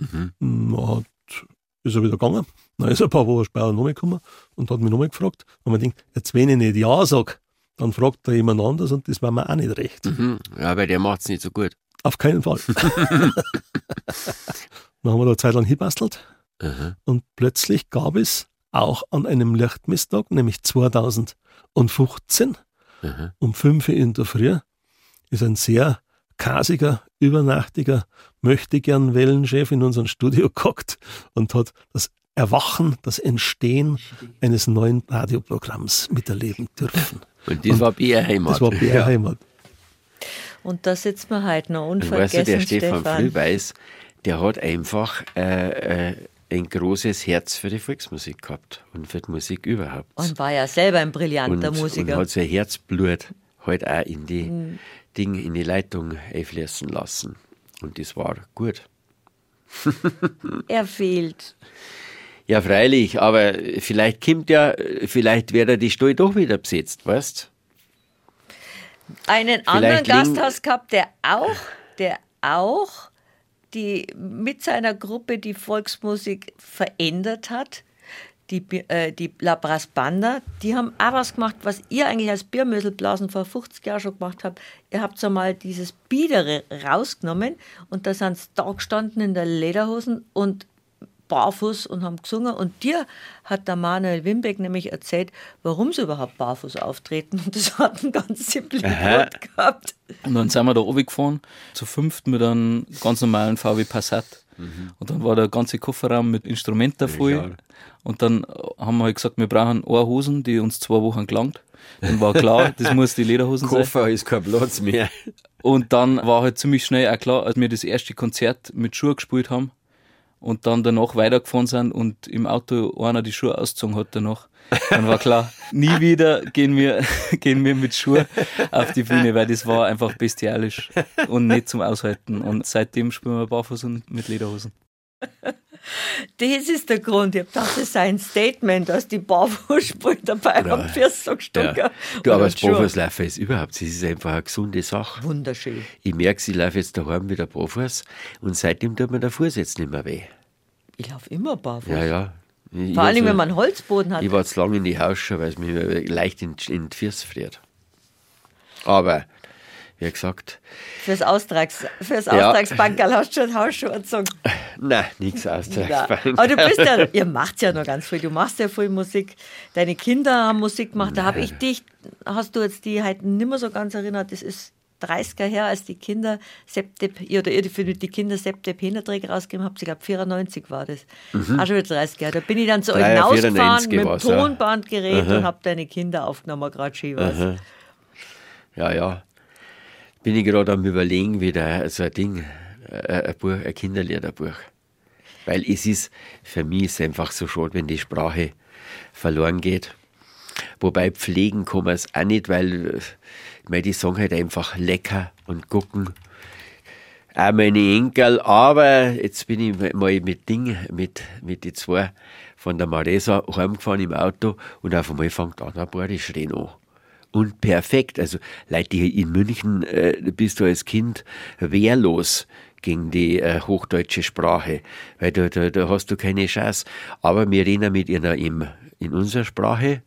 Ist er wieder gegangen, dann ist er ein paar Wochen später nochmal gekommen und hat mich nochmal gefragt, und man denkt, jetzt wenn ich nicht Ja sage, dann fragt er jemand anders und das war mir auch nicht recht. Ja, weil der macht es nicht so gut. Auf keinen Fall. Dann haben wir da eine Zeit lang hinbastelt und plötzlich gab es auch an einem Lichtmesstag, nämlich 2015, um 5 Uhr in der Früh, ist ein sehr kasiger, übernachtiger, möchtegern Wellenchef in unserem Studio gehockt und hat das Erwachen, das Entstehen eines neuen Radioprogramms miterleben dürfen. Und das war BR Heimat. Das war BR Heimat. Und da sitzt man halt noch unvergessen, weißt du, der Stefan Stefan Frühbeis, der hat einfach ein großes Herz für die Volksmusik gehabt und für die Musik überhaupt. Und war ja selber ein brillanter Musiker. Und hat sein Herzblut halt auch in die in die Leitung einfließen lassen. Und das war gut. Er fehlt. Ja, freilich, aber vielleicht wird er die Stall doch wieder besetzt, weißt du? Einen anderen Gast hast du gehabt, der auch mit seiner Gruppe die Volksmusik verändert hat. Die La Brass Banda, die haben auch was gemacht, was ihr eigentlich als Biermöselblasen vor 50 Jahren schon gemacht habt. Ihr habt so mal dieses Biedere rausgenommen und da sind sie da gestanden in der Lederhosen und barfuß und haben gesungen. Und dir hat der Manuel Wimbeck nämlich erzählt, warum sie überhaupt barfuß auftreten. Und das hat einen ganz simplen Grund gehabt. Und dann sind wir da runtergefahren, zu fünft mit einem ganz normalen VW Passat. Und dann war der ganze Kofferraum mit Instrumenten voll. Und dann haben wir halt gesagt, wir brauchen eine Hosen, die uns 2 Wochen gelangt. Dann war klar, das muss die Lederhosen sein. Koffer ist kein Platz mehr. Und dann war halt ziemlich schnell auch klar, als wir das erste Konzert mit Schuhen gespielt haben und dann danach weitergefahren sind und im Auto einer die Schuhe ausgezogen hat danach, dann war klar, nie wieder gehen wir mit Schuhen auf die Bühne, weil das war einfach bestialisch und nicht zum Aushalten. Und seitdem spielen wir barfuß und mit Lederhosen. Das ist der Grund. Ich habe gedacht, das sei ein Statement, dass die Barfußspuren dabei haben, 40 Stunden. Ja. Du, aber das Barfußlaufen ist überhaupt, das ist einfach eine gesunde Sache. Wunderschön. Ich merke, ich laufe jetzt daheim wieder barfuß und seitdem tut mir der Fuß jetzt nicht mehr weh. Ich laufe immer barfuß. Ja. Vor allem, wenn man einen Holzboden hat. Ich war zu lange in die Hausschau, weil es mich leicht in die Füße friert. Aber, wie gesagt... Fürs Austragsbankerl hast du schon Hausschuhe angezogen. Nein, nichts Austragsbankerl. Aber du bist ja, ihr macht ja noch ganz viel. Du machst ja viel Musik. Deine Kinder haben Musik gemacht. Da habe ich dich, hast du jetzt die heute nicht mehr so ganz erinnert, das ist 30er her, als die Kinder ihr für die Kinder Septep Hinterträger rausgegeben habt. Ich glaube 94 war das. Auch schon wieder 30 Jahre. Da bin ich dann zu euch hinausgefahren mit dem Tonbandgerät und habe deine Kinder aufgenommen, gerade schön was. Ja. Bin ich gerade am Überlegen, wieder so ein Ding, ein Kinderliederbuch. Weil es ist, für mich ist es einfach so schade, wenn die Sprache verloren geht. Wobei pflegen kann man es auch nicht, weil die sagen halt einfach lecker und gucken. Auch meine Enkel, aber jetzt bin ich mal mit die 2 von der Maresa heimgefahren im Auto und auf einmal fängt an, ein Bordischreden an. Und perfekt, also Leute, in München bist du als Kind wehrlos gegen die hochdeutsche Sprache, weil da hast du keine Chance. Aber wir reden mit ihnen in unserer Sprache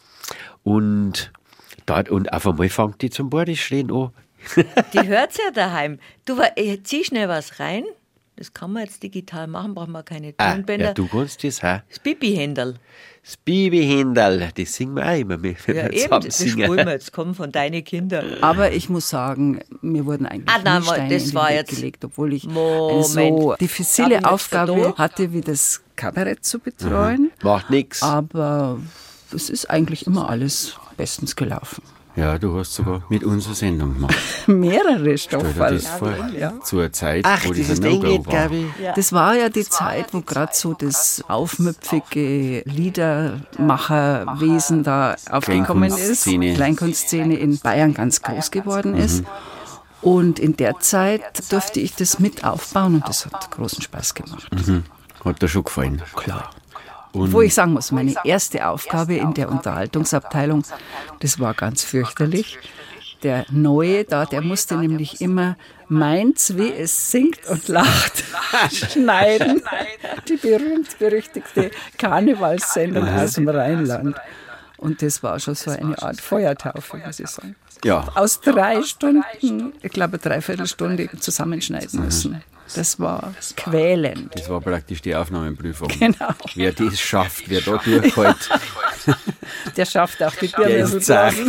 und auf einmal fängt die zum Bordischreden an. Die hört's ja daheim. Du, zieh schnell was rein. Das kann man jetzt digital machen, brauchen wir keine Tonbänder. Ja, du kannst das, ha? Das Bibi-Händel. Das Bibi-Händel, das singen wir auch immer mit. Ja, eben, das spielen wir jetzt, kommen von deinen Kindern. Aber ich muss sagen, mir wurden eigentlich Steine das in den war Weg jetzt gelegt, obwohl ich eine so diffizile Aufgabe hatte, wie das Kabarett zu betreuen. Macht nichts. Aber es ist eigentlich immer alles bestens gelaufen. Ja, du hast sogar mit unserer Sendung gemacht. Mehrere Stoffe. Zu einer Zeit, wo das dieses ein No-Go war. Das war ja die Zeit, wo gerade so das aufmüpfige Liedermacherwesen da aufgekommen ist. Kleinkunstszene in Bayern ganz groß geworden ist. Und in der Zeit durfte ich das mit aufbauen und das hat großen Spaß gemacht. Hat dir schon gefallen? Klar. Wo ich sagen muss, meine erste Aufgabe in der Unterhaltungsabteilung, das war ganz fürchterlich. Der Neue da, der musste nämlich immer meins, wie es singt und lacht, schneiden. Die berühmt-berüchtigte Karnevalssendung aus dem Rheinland. Und das war schon so eine Art Feuertaufe, muss ich sagen. Ja. Aus 3 Stunden, ich glaube, 3/4 Stunde zusammenschneiden müssen. Das war quälend. Das war praktisch die Aufnahmeprüfung. Genau. Wer das schafft, wer da durchhält. Der schafft auch die Birnenblasen.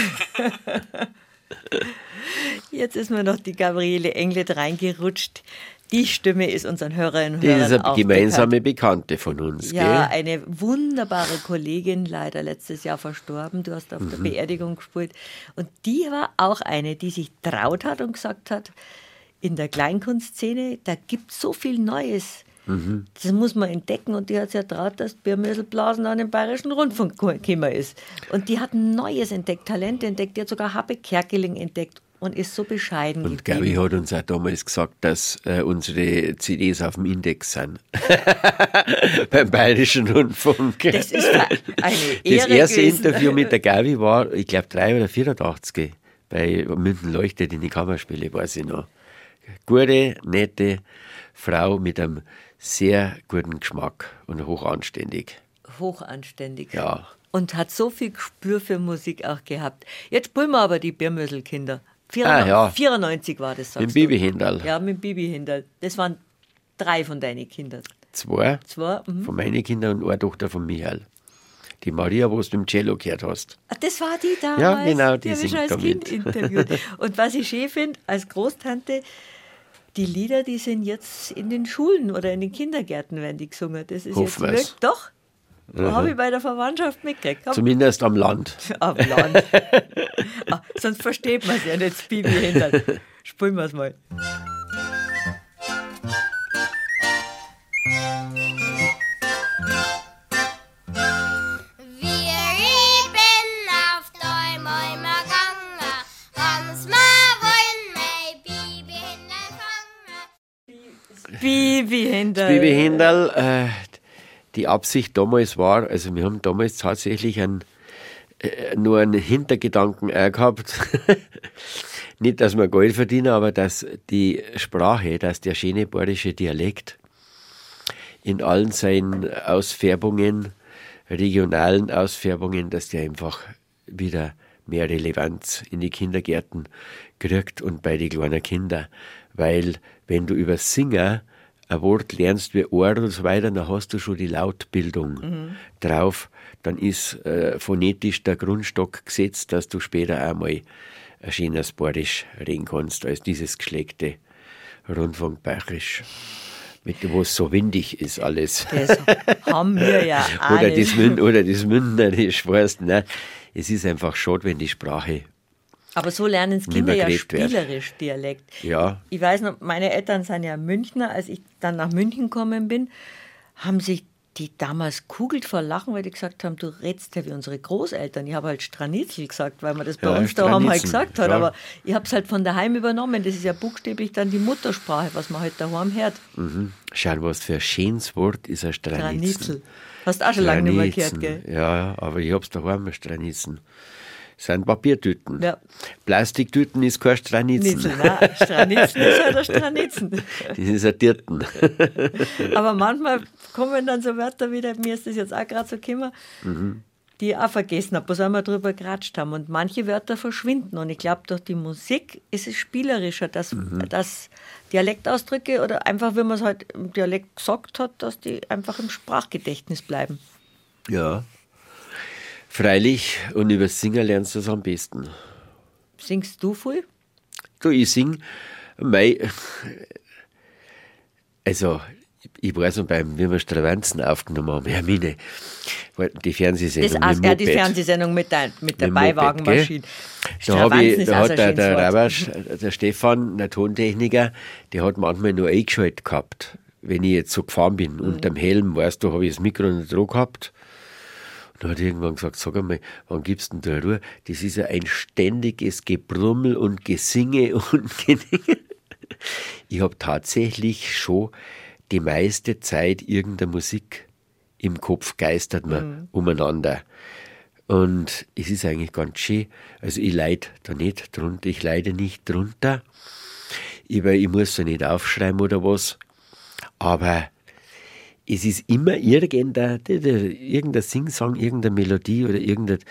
Jetzt ist mir noch die Gabriele Englet reingerutscht. Die Stimme ist unseren Hörerinnen und Hörern Das ist eine auch gemeinsame bekannt. Bekannte von uns, Ja, gell? eine wunderbare Kollegin, leider letztes Jahr verstorben. Du hast auf der Beerdigung gespielt. Und die war auch eine, die sich traut hat und gesagt hat, in der Kleinkunstszene, da gibt es so viel Neues. Das muss man entdecken. Und die hat sich ertraut, dass Birnmöselblasen an den Bayerischen Rundfunk gekommen ist. Und die hat Neues entdeckt, Talente entdeckt. Die hat sogar Happe Kerkeling entdeckt und ist so bescheiden Und geblieben. Gabi hat uns auch damals gesagt, dass unsere CDs auf dem Index sind. Beim Bayerischen Rundfunk. Das ist eine Ehre Das erste gewesen. Interview mit der Gabi war, ich glaube, 3 oder 84 bei München leuchtet in die Kammerspiele, weiß ich noch. Gute, nette Frau mit einem sehr guten Geschmack und hochanständig. Hochanständig. Ja. Und hat so viel Gespür für Musik auch gehabt. Jetzt spielen wir aber die Birnmöselkinder. 94 war das, sagst Mit du. Bibi Händel. Ja, mit Bibi Händel. Das waren 3 von deinen Kindern. Zwei. Mhm. Von meinen Kindern und eine Tochter von Michael. Die Maria, wo du im Cello gehört hast. Ach, das war die damals? Ja, genau, die die habe ich schon singt als Kind interviewt. Und was ich schön finde, als Großtante, die Lieder, die sind jetzt in den Schulen oder in den Kindergärten, werden die gesungen. Das ist Hoffen jetzt wir's. wirklich, doch, habe ich bei der Verwandtschaft mitgekriegt. Komm. Zumindest am Land. Am Land. Sonst versteht man es ja nicht, das Bibi hinter. Spielen wir es mal. Bibi Hinderl, die Absicht damals war, also wir haben damals tatsächlich nur einen Hintergedanken gehabt, nicht, dass wir Geld verdienen, aber dass die Sprache, dass der schöne bayerische Dialekt in allen seinen Ausfärbungen, regionalen Ausfärbungen, dass der einfach wieder mehr Relevanz in die Kindergärten kriegt und bei den kleinen Kindern. Weil wenn du über Singen ein Wort lernst wie Ohr und so weiter, dann hast du schon die Lautbildung drauf. Dann ist phonetisch der Grundstock gesetzt, dass du später einmal ein schönes Bayerisch reden kannst, als dieses geschlägte Rundfunkbayerisch, mit dem es so windig ist alles. Das haben wir ja alles. Oder das Mündnerisch, weißt du, ne? Es ist einfach schade, wenn die Sprache. Aber so lernen es Kinder ja spielerisch Dialekt. Ja. Ich weiß noch, meine Eltern sind ja Münchner. Als ich dann nach München gekommen bin, haben sich die damals kugelt vor Lachen, weil die gesagt haben, du redest ja wie unsere Großeltern. Ich habe halt Stranitzel gesagt, weil man das bei uns daheim halt gesagt hat. Ja. Aber ich habe es halt von daheim übernommen. Das ist ja buchstäblich dann die Muttersprache, was man halt daheim hört. Mhm. Schau, was für ein schönes Wort ist ein Stranitzel. Hast du auch schon lange nicht mehr gehört, gell? Ja, aber ich habe es daheim, Stranitzen. Das sind Papiertüten. Ja. Plastiktüten ist kein Stranitzen. Nein, Stranitzen ist halt ein Stranitzen. Das ist ein Tierten. Aber manchmal kommen dann so Wörter wieder, mir ist das jetzt auch gerade so gekommen, die ich auch vergessen habe, was wir drüber geratscht haben. Und manche Wörter verschwinden. Und ich glaube, durch die Musik ist es spielerischer, dass Dialektausdrücke oder einfach, wie man es halt im Dialekt gesagt hat, dass die einfach im Sprachgedächtnis bleiben. Ja. Freilich, und über Singen lernst du es am besten. Singst du viel? Du, ich sing, also, ich weiß noch, wie wir Stravanzen aufgenommen haben, Hermine, die Fernsehsendung die Fernsehsendung mit der Beiwagenmaschine. Da hat der Rabasch, der Stefan, der Tontechniker, der hat manchmal nur eingeschaltet gehabt, wenn ich jetzt so gefahren bin. Unterm Helm, weißt du, habe ich das Mikro nicht dran gehabt. Und hat irgendwann gesagt, sag einmal, wann gibst du denn da Ruhe? Das ist ja ein ständiges Gebrummel und Gesinge und Gedinge. Ich habe tatsächlich schon die meiste Zeit irgendeine Musik im Kopf geistert mir umeinander. Und es ist eigentlich ganz schön. Also ich leide da nicht drunter, ich leide nicht drunter. Ich muss da nicht aufschreiben oder was. Aber es ist immer irgendein Singsang, irgendeine Melodie oder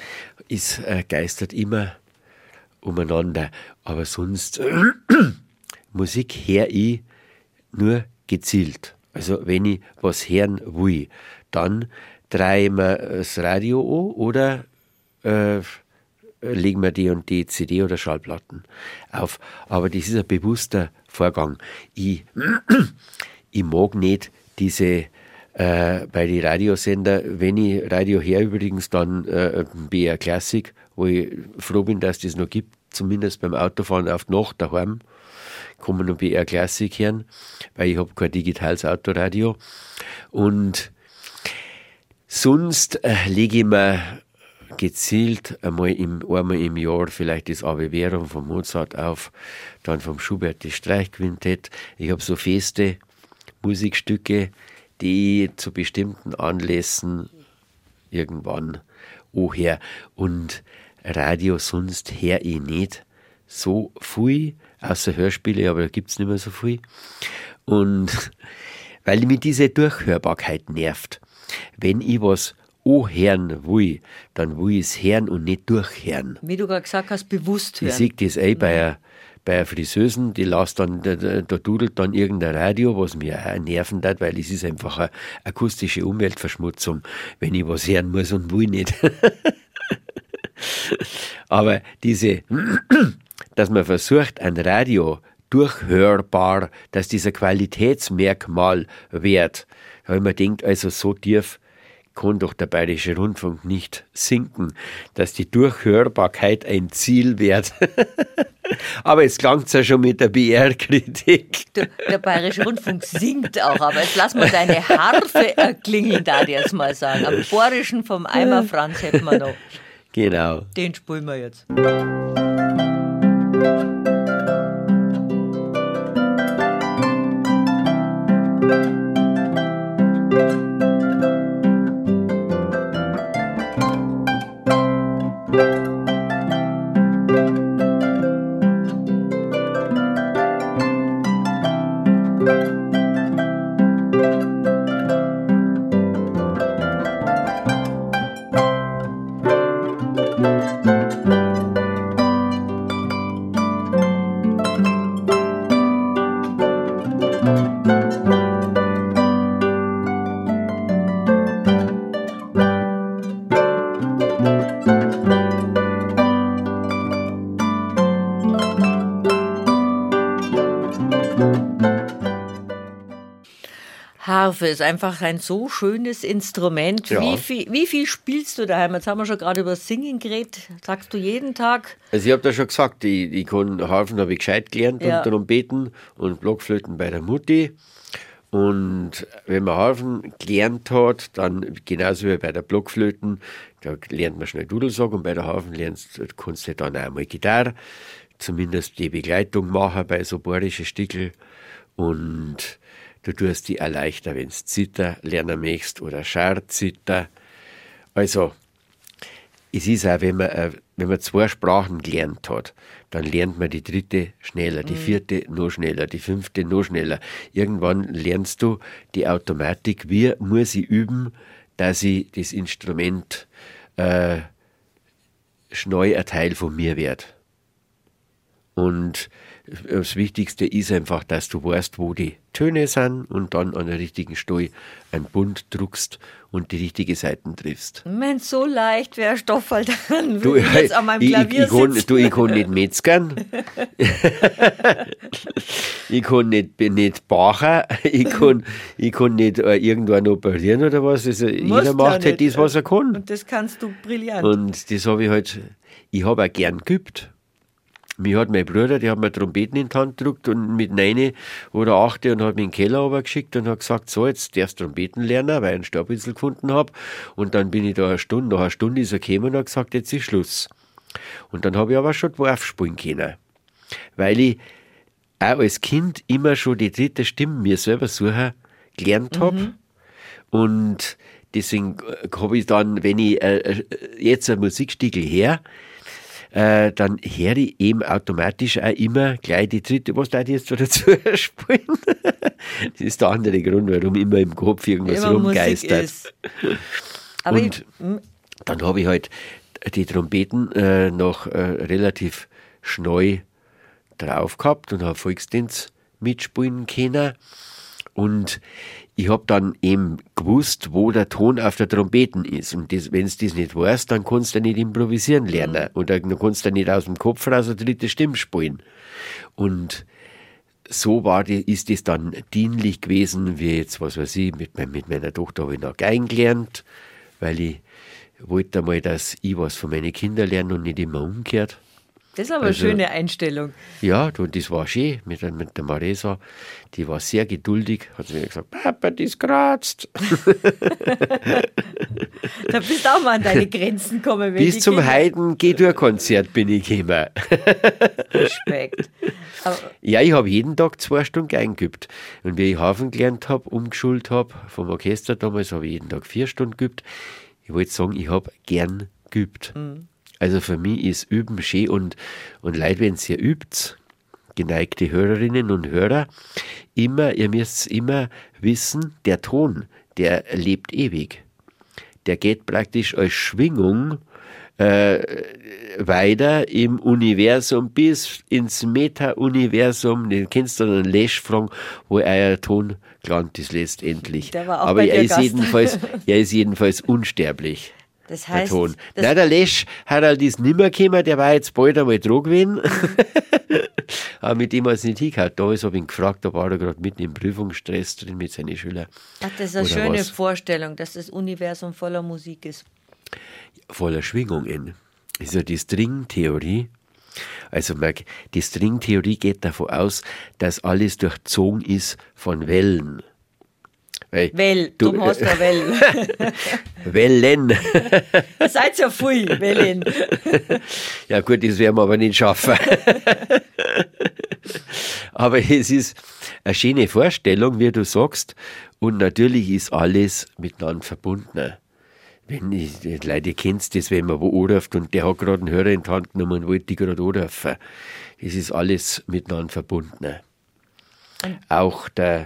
geistert immer umeinander. Aber sonst Musik höre ich nur gezielt. Also wenn ich was hören will, dann drehe ich mir das Radio an oder legen wir die und die CD oder Schallplatten auf. Aber das ist ein bewusster Vorgang. Ich mag nicht diese bei den Radiosender, wenn ich Radio her übrigens, dann BR Classic, wo ich froh bin, dass das noch gibt, zumindest beim Autofahren auf die Nacht daheim, kann man noch BR Classic hören, weil ich habe kein digitales Autoradio. Und sonst lege ich mir gezielt einmal im Jahr vielleicht das Ave Verum von Mozart auf, dann vom Schubert das Streichquintett. Ich habe so feste Musikstücke, die zu bestimmten Anlässen irgendwann anhöre. Und Radio sonst höre ich nicht so viel, außer Hörspiele, aber da gibt es nicht mehr so viel. Und weil mich diese Durchhörbarkeit nervt. Wenn ich was anhören will, dann will ich es hören und nicht durchhören. Wie du gerade gesagt hast, bewusst hören. Ich sehe das bei einer Friseusen, die lässt dann, da dudelt dann irgendein Radio, was mir auch nerven hat, weil es ist einfach eine akustische Umweltverschmutzung, wenn ich was hören muss und will nicht. Aber dass man versucht, ein Radio durchhörbar, dass dieser Qualitätsmerkmal wird, da habe ich mir gedacht, also so tief kann doch der Bayerische Rundfunk nicht sinken, dass die Durchhörbarkeit ein Ziel wird. Aber jetzt klang es ja schon mit der BR-Kritik. Der Bayerische Rundfunk singt auch, aber jetzt lass mal deine Harfe erklingeln, da ich jetzt mal sagen. Am Borischen vom Eimer Franz hätten wir noch. Genau. Den spielen wir jetzt. Harfe ist einfach ein so schönes Instrument. Ja. Wie viel spielst du daheim? Jetzt haben wir schon gerade über das Singen geredet. Sagst du jeden Tag? Also ich habe da schon gesagt, ich kann Harfen habe ich gescheit gelernt und Trompeten und Blockflöten bei der Mutti. Und wenn man Harfen gelernt hat, dann genauso wie bei der Blockflöten, da lernt man schnell Dudelsack und bei der Harfen kannst du dann auch mal Gitarre, zumindest die Begleitung machen bei so bayerischen Stickel. Und du tust die auch leichter, wenn du Zither lernen möchtest oder Schar-Zither. Also, es ist auch, wenn man 2 Sprachen gelernt hat, dann lernt man die 3. schneller, die 4. noch schneller, die 5. noch schneller. Irgendwann lernst du die Automatik, wie muss ich üben, dass ich das Instrument schnell ein Teil von mir wird. Und das Wichtigste ist einfach, dass du weißt, wo die Töne sind und dann an der richtigen Stelle einen Bund druckst und die richtige Seiten triffst. Wenn es so leicht wäre, Stoffel, dann würde ich jetzt an meinem Klavier sitzen. Ich kann nicht metzgern. Ich kann nicht bachen. Ich kann nicht irgendwann operieren oder was. Also jeder macht halt das, was er kann. Und das kannst du brillant. Und das habe ich halt, ich habe auch gern geübt. Mir hat mein Bruder, der hat mir Trompeten in die Hand gedruckt und mit 9 oder 8 und hat mich in den Keller runtergeschickt und hat gesagt, so, jetzt darfst du Trompeten lernen, weil ich einen Stabwitzel gefunden habe. Und dann bin ich da nach einer Stunde ist er gekommen und hat gesagt, jetzt ist Schluss. Und dann habe ich aber schon Dwarf spielen können. Weil ich auch als Kind immer schon die 3. Stimme mir selber suchen gelernt habe. Und deswegen habe ich dann, wenn ich jetzt ein Musikstückel her, dann höre ich eben automatisch auch immer gleich die 3. Was darf ich jetzt so dazu spielen? Das ist der andere Grund, warum immer im Kopf irgendwas immer rumgeistert. Aber und dann habe ich halt die Trompeten noch relativ schnell drauf gehabt und habe Volksdienst mitspielen können. Und ich habe dann eben gewusst, wo der Ton auf der Trompeten ist. Und wenn du das nicht weißt, dann kannst du nicht improvisieren lernen. Oder dann kannst du nicht aus dem Kopf raus eine 3. Stimme spielen. Und so ist das dann dienlich gewesen, wie jetzt, was weiß ich, mit meiner Tochter habe ich noch Geigen gelernt, weil ich wollte mal, dass ich was von meinen Kindern lerne und nicht immer umgekehrt. Das ist aber eine schöne Einstellung. Ja, das war schön mit der Maresa. Die war sehr geduldig. Hat sie mir gesagt, Papa, das kratzt. Da bist du auch mal an deine Grenzen gekommen. Bis zum Heiden-G-Dur-Konzert bin ich gekommen. Respekt. Ja, ich habe jeden Tag 2 Stunden Geigen geübt. Und wie ich Harfen gelernt habe, umgeschult habe, vom Orchester damals, habe ich jeden Tag 4 Stunden geübt. Ich wollte sagen, ich habe gern geübt. Also für mich ist Üben schön und Leute, wenn ihr übt, geneigte Hörerinnen und Hörer, ihr müsst immer wissen, der Ton, der lebt ewig. Der geht praktisch als Schwingung weiter im Universum bis ins Meta-Universum. Den kennst du einen Lesch fragen, wo euer Ton gelandet ist letztendlich. Der war auch aber bei er dir ist jedenfalls unsterblich. Das heißt, der Ton. Nein, der Lesch hat halt ist nimmer gekommen, der war jetzt bald einmal dran gewesen. Aber mit dem hat es nicht hingehauen. Da habe ich ihn gefragt, da war er gerade mitten im Prüfungsstress drin mit seinen Schülern. Ach, das ist eine Oder schöne was? Vorstellung, dass das Universum voller Musik ist. Voller Schwingungen. Das ist ja die Stringtheorie. Also die Stringtheorie geht davon aus, dass alles durchzogen ist von Wellen. Du hast ja Wellen. Wellen. Ihr seid ja viel, Wellen. Ja gut, das werden wir aber nicht schaffen. Aber es ist eine schöne Vorstellung, wie du sagst. Und natürlich ist alles miteinander verbunden. Wenn Leute kennst das, wenn man wo anruft und der hat gerade einen Hörer in die Hand genommen und wollte die gerade anrufen. Es ist alles miteinander verbunden. Auch der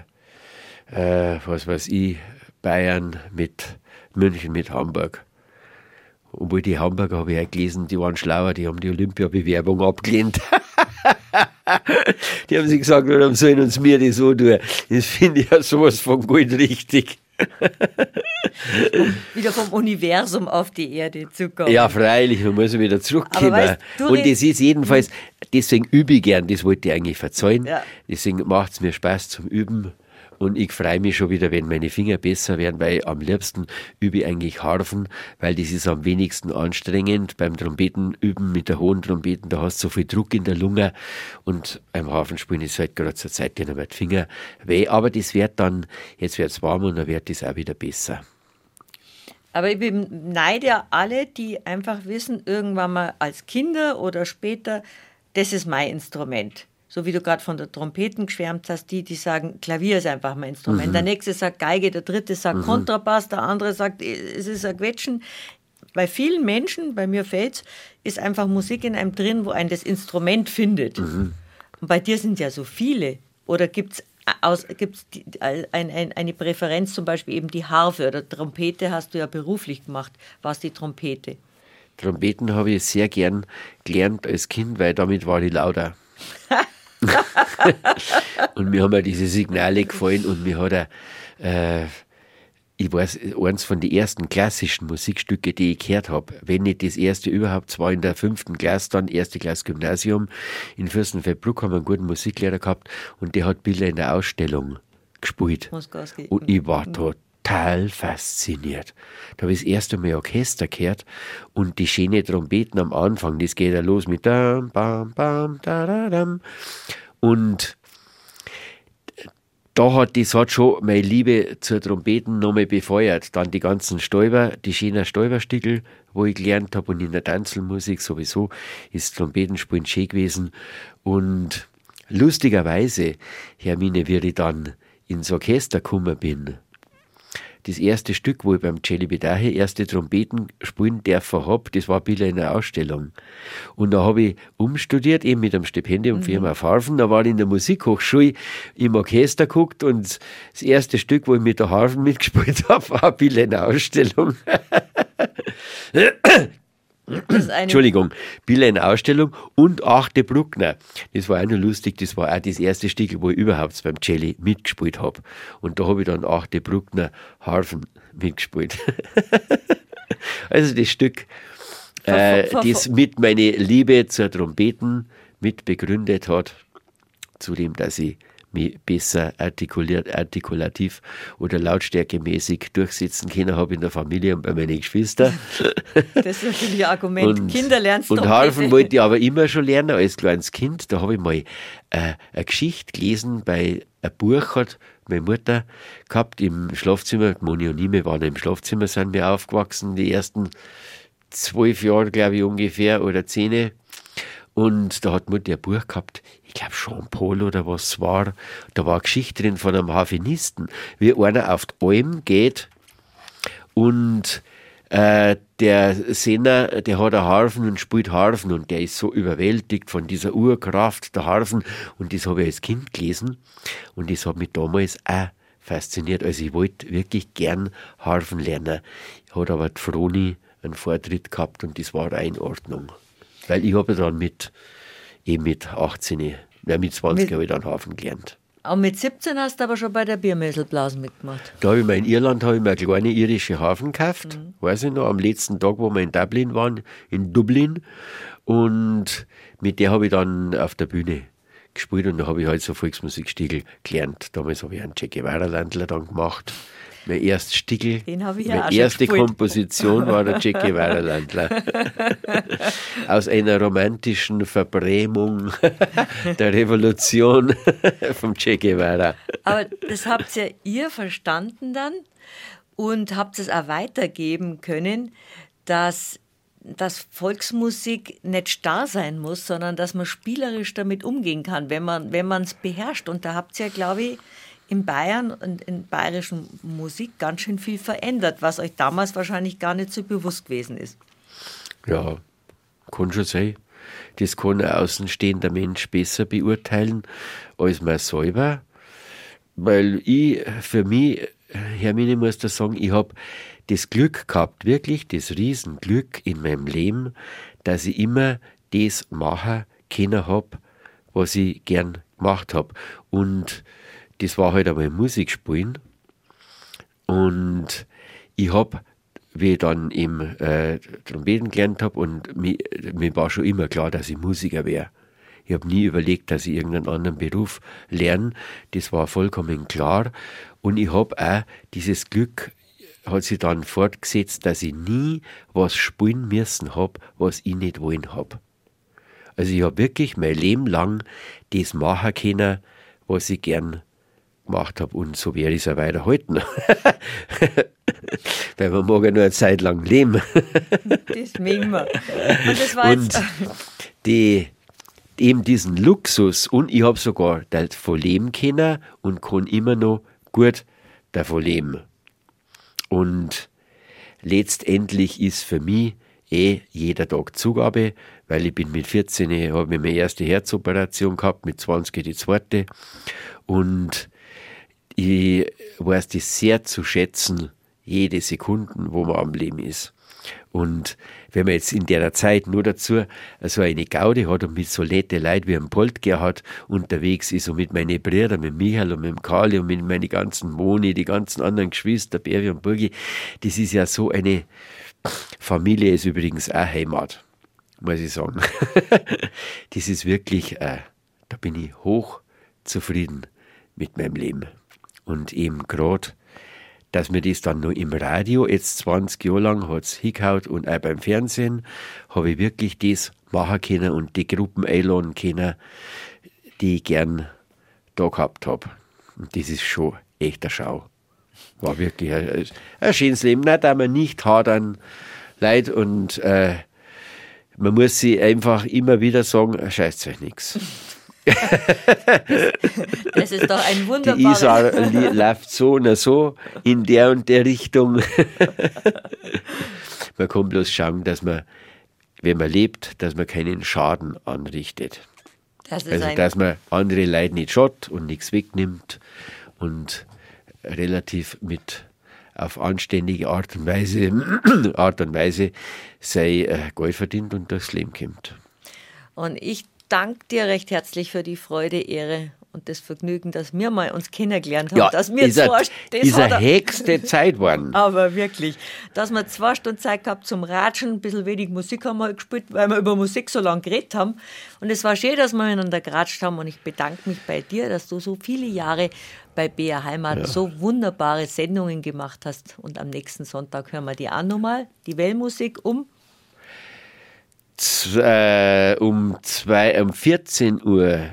Bayern mit München mit Hamburg. Obwohl die Hamburger, habe ich auch gelesen, die waren schlauer, die haben die Olympiabewerbung abgelehnt. Die haben sich gesagt, warum sollen uns wir das so tun? Das finde ich ja sowas von gut richtig. Wieder vom Universum auf die Erde zu kommen. Ja, freilich, man muss wieder zurückkommen. Weißt, und das ist jedenfalls, deswegen übe ich gern, das wollte ich eigentlich verzeihen. Ja. Deswegen macht es mir Spaß zum Üben. Und ich freue mich schon wieder, wenn meine Finger besser werden, weil am liebsten übe ich eigentlich Harfen, weil das ist am wenigsten anstrengend. Beim Trompeten üben mit der hohen Trompeten, da hast du so viel Druck in der Lunge. Und beim Harfenspielen ist halt gerade zur Zeit, die Finger weh. Aber das wird dann, jetzt wird es warm und dann wird das auch wieder besser. Aber ich beneide ja alle, die einfach wissen, irgendwann mal als Kinder oder später, das ist mein Instrument. So wie du gerade von der Trompeten geschwärmt hast, die sagen, Klavier ist einfach mein Instrument. Der nächste sagt Geige, der dritte sagt Kontrabass, der andere sagt, es ist ein Quetschen. Bei vielen Menschen, bei mir fällt's, ist einfach Musik in einem drin, wo ein das Instrument findet. Und bei dir sind ja so viele. Oder gibt's eine Präferenz, zum Beispiel eben die Harfe oder Trompete hast du ja beruflich gemacht. Was die Trompete? Trompeten habe ich sehr gern gelernt als Kind, weil damit war ich lauter. Und mir haben ja diese Signale gefallen und mir hat ich weiß, eins von den ersten klassischen Musikstücke, die ich gehört habe, wenn nicht das erste überhaupt, war in der 5. Klasse, dann 1. Klasse Gymnasium. In Fürstenfeldbruck haben wir einen guten Musiklehrer gehabt und der hat Bilder in der Ausstellung gespielt. Und ich war total fasziniert. Da habe ich das erste Mal Orchester gehört und die schönen Trompeten am Anfang, das geht ja los mit dam, bam, bam, da, da, dam. Und das hat schon meine Liebe zur Trompeten nochmal befeuert. Dann die ganzen die schönen Stäuberstickel, wo ich gelernt habe, und in der Tanzelmusik sowieso ist Trompetenspielen schön gewesen. Und lustigerweise, Hermine, wie ich dann ins Orchester gekommen bin, das erste Stück, wo ich beim Celli Bedache erste Trompeten spielen dürfen habe, das war Bilder in der Ausstellung. Und da habe ich umstudiert, eben mit einem Stipendium für auf Harfen. Da war ich in der Musikhochschule im Orchester geguckt und das erste Stück, wo ich mit der Harfen mitgespielt habe, war Bilder in der Ausstellung. Entschuldigung, Bilder in der Ausstellung und Achte Bruckner. Das war auch noch lustig, das war auch das erste Stück, wo ich überhaupt beim Celli mitgespielt habe. Und da habe ich dann Achte Bruckner Harfen mitgespielt. Also das Stück, das mit meine Liebe zur Trompeten mit begründet hat, zudem, dass ich mich besser artikulativ oder lautstärkemäßig durchsetzen können habe in der Familie und bei meinen Geschwistern. Das ist natürlich ein Argument. Und, Kinder lernst du. Und Harfen wollte ich aber immer schon lernen als kleines Kind. Da habe ich mal eine Geschichte gelesen, bei ein Buch hat meine Mutter gehabt im Schlafzimmer. Moni und ich, wir waren im Schlafzimmer, sind wir aufgewachsen, die ersten 12 Jahre, glaube ich, ungefähr, oder 10. Und da hat Mutter ein Buch gehabt, ich glaube Jean-Paul oder was es war. Da war eine Geschichte drin von einem Harfenisten, wie einer auf die Alm geht und der Sänger, der hat eine Harfen und spielt Harfen und der ist so überwältigt von dieser Urkraft der Harfen und das habe ich als Kind gelesen und das hat mich damals auch fasziniert. Also ich wollte wirklich gern Harfen lernen. Hat aber die Froni einen Vortritt gehabt und das war eine Einordnung. Weil ich habe dann mit 18, mit 20 habe ich dann Hafen gelernt. Und mit 17 hast du aber schon bei der Biermesselblasen mitgemacht. Da habe ich mir in Irland eine kleine irische Hafen gekauft, weiß ich noch, am letzten Tag, wo wir in Dublin waren, in Dublin. Und mit der habe ich dann auf der Bühne gespielt und da habe ich halt so Volksmusikstiegel gelernt. Damals habe ich einen Che Guevara-Landler dann gemacht. Mein erstes Stickel, meine erste Komposition war der Che Guevara-Landler. Aus einer romantischen Verbrämung der Revolution vom Che Guevara. Aber das habt ja ihr verstanden dann und habt es auch weitergeben können, dass Volksmusik nicht starr sein muss, sondern dass man spielerisch damit umgehen kann, wenn man es beherrscht. Und da habt ihr, glaube ich, in Bayern und in bayerischen Musik ganz schön viel verändert, was euch damals wahrscheinlich gar nicht so bewusst gewesen ist. Ja, kann schon sein. Das kann ein außenstehender Mensch besser beurteilen als man selber. Weil für mich, Hermine, muss da sagen, ich habe das Glück gehabt, wirklich das Riesenglück in meinem Leben, dass ich immer das machen können habe, was ich gern gemacht habe. Und das war halt einmal Musik spielen. Und ich habe, wie ich dann eben Trompeten gelernt habe, und mir war schon immer klar, dass ich Musiker wäre. Ich habe nie überlegt, dass ich irgendeinen anderen Beruf lerne. Das war vollkommen klar. Und ich habe auch dieses Glück, hat sich dann fortgesetzt, dass ich nie was spielen müssen habe, was ich nicht wollen habe. Also ich habe wirklich mein Leben lang das machen können, was ich gern gemacht habe, und so werde ich es auch weiterhalten. Weil man mag ja nur eine Zeit lang leben. Das mögen wir. Und das war und eben diesen Luxus, und ich habe sogar davon leben können und kann immer noch gut davon leben. Und letztendlich ist für mich jeder Tag Zugabe, weil ich bin mit 14, habe ich meine erste Herzoperation gehabt, mit 20 die zweite, und ich weiß das sehr zu schätzen, jede Sekunde, wo man am Leben ist. Und wenn man jetzt in der Zeit nur dazu so eine Gaudi hat und mit so nette Leuten wie ein Poltgerhard unterwegs ist und mit meinen Brüdern, mit Michael und mit dem Karli und mit meinen ganzen Moni, die ganzen anderen Geschwister, Berwi und Burgi, das ist ja so eine Familie, ist übrigens auch Heimat, muss ich sagen. Das ist wirklich, da bin ich hoch zufrieden mit meinem Leben. Und eben gerade, dass mir das dann noch im Radio, jetzt 20 Jahre lang, hat es hingehaut, und auch beim Fernsehen habe ich wirklich das machen können und die Gruppen einladen können, die ich gern da gehabt habe. Und das ist schon echt eine Schau. War wirklich ein schönes Leben. Nicht, dass man nicht hadern Leid, und man muss sich einfach immer wieder sagen, scheißt euch nichts. Das ist doch ein wunderbares... Die Isar läuft so und so in der und der Richtung. Man kann bloß schauen, dass man, wenn man lebt, dass man keinen Schaden anrichtet. Dass man andere Leute nicht schaut und nichts wegnimmt und relativ auf anständige Art und Weise sei Geld verdient und durchs Leben kommt. Und ich danke dir recht herzlich für die Freude, Ehre und das Vergnügen, dass wir mal uns kennengelernt haben. Ja, dass wir ist eine höchste Zeit geworden. Aber wirklich, dass wir 2 Stunden Zeit gehabt zum Ratschen, ein bisschen wenig Musik haben wir gespielt, weil wir über Musik so lange geredet haben. Und es war schön, dass wir miteinander geratscht haben, und ich bedanke mich bei dir, dass du so viele Jahre bei BR Heimat so wunderbare Sendungen gemacht hast. Und am nächsten Sonntag hören wir die auch nochmal, die Wellmusik um 14:04 Uhr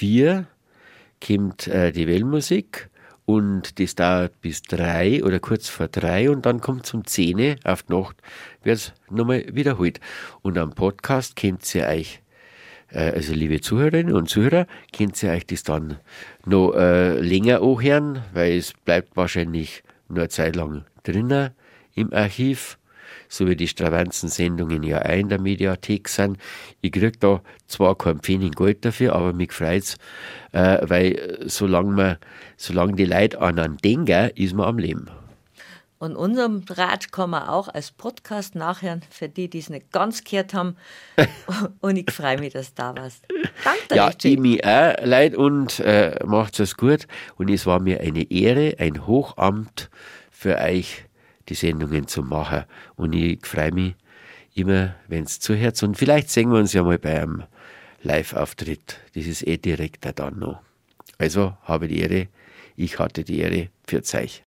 kommt die Wellmusik, und das dauert bis 3 oder kurz vor 3, und dann kommt um 10 Uhr auf die Nacht, wird es nochmal wiederholt. Und am Podcast könnt ihr euch, also liebe Zuhörerinnen und Zuhörer, könnt ihr euch das dann noch länger anhören, weil es bleibt wahrscheinlich nur eine Zeit lang drinnen im Archiv, so wie die Stravanzen-Sendungen ja auch in der Mediathek sind. Ich kriege da zwar kein Pfennig Geld dafür, aber mich freut es, weil solange die Leute an einen denken, ist man am Leben. Und unserem Ratsch kann man auch als Podcast nachhören, für die es nicht ganz gehört haben. Und ich freue mich, dass du da warst. Danke, ja, ich mich auch, Leute, und macht's es gut. Und es war mir eine Ehre, ein Hochamt für euch, die Sendungen zu machen. Und ich freue mich immer, wenn es zuhört. Und vielleicht sehen wir uns ja mal bei einem Live-Auftritt. Das ist direkt dann noch. Also, habe die Ehre. Ich hatte die Ehre. Pfiat euch.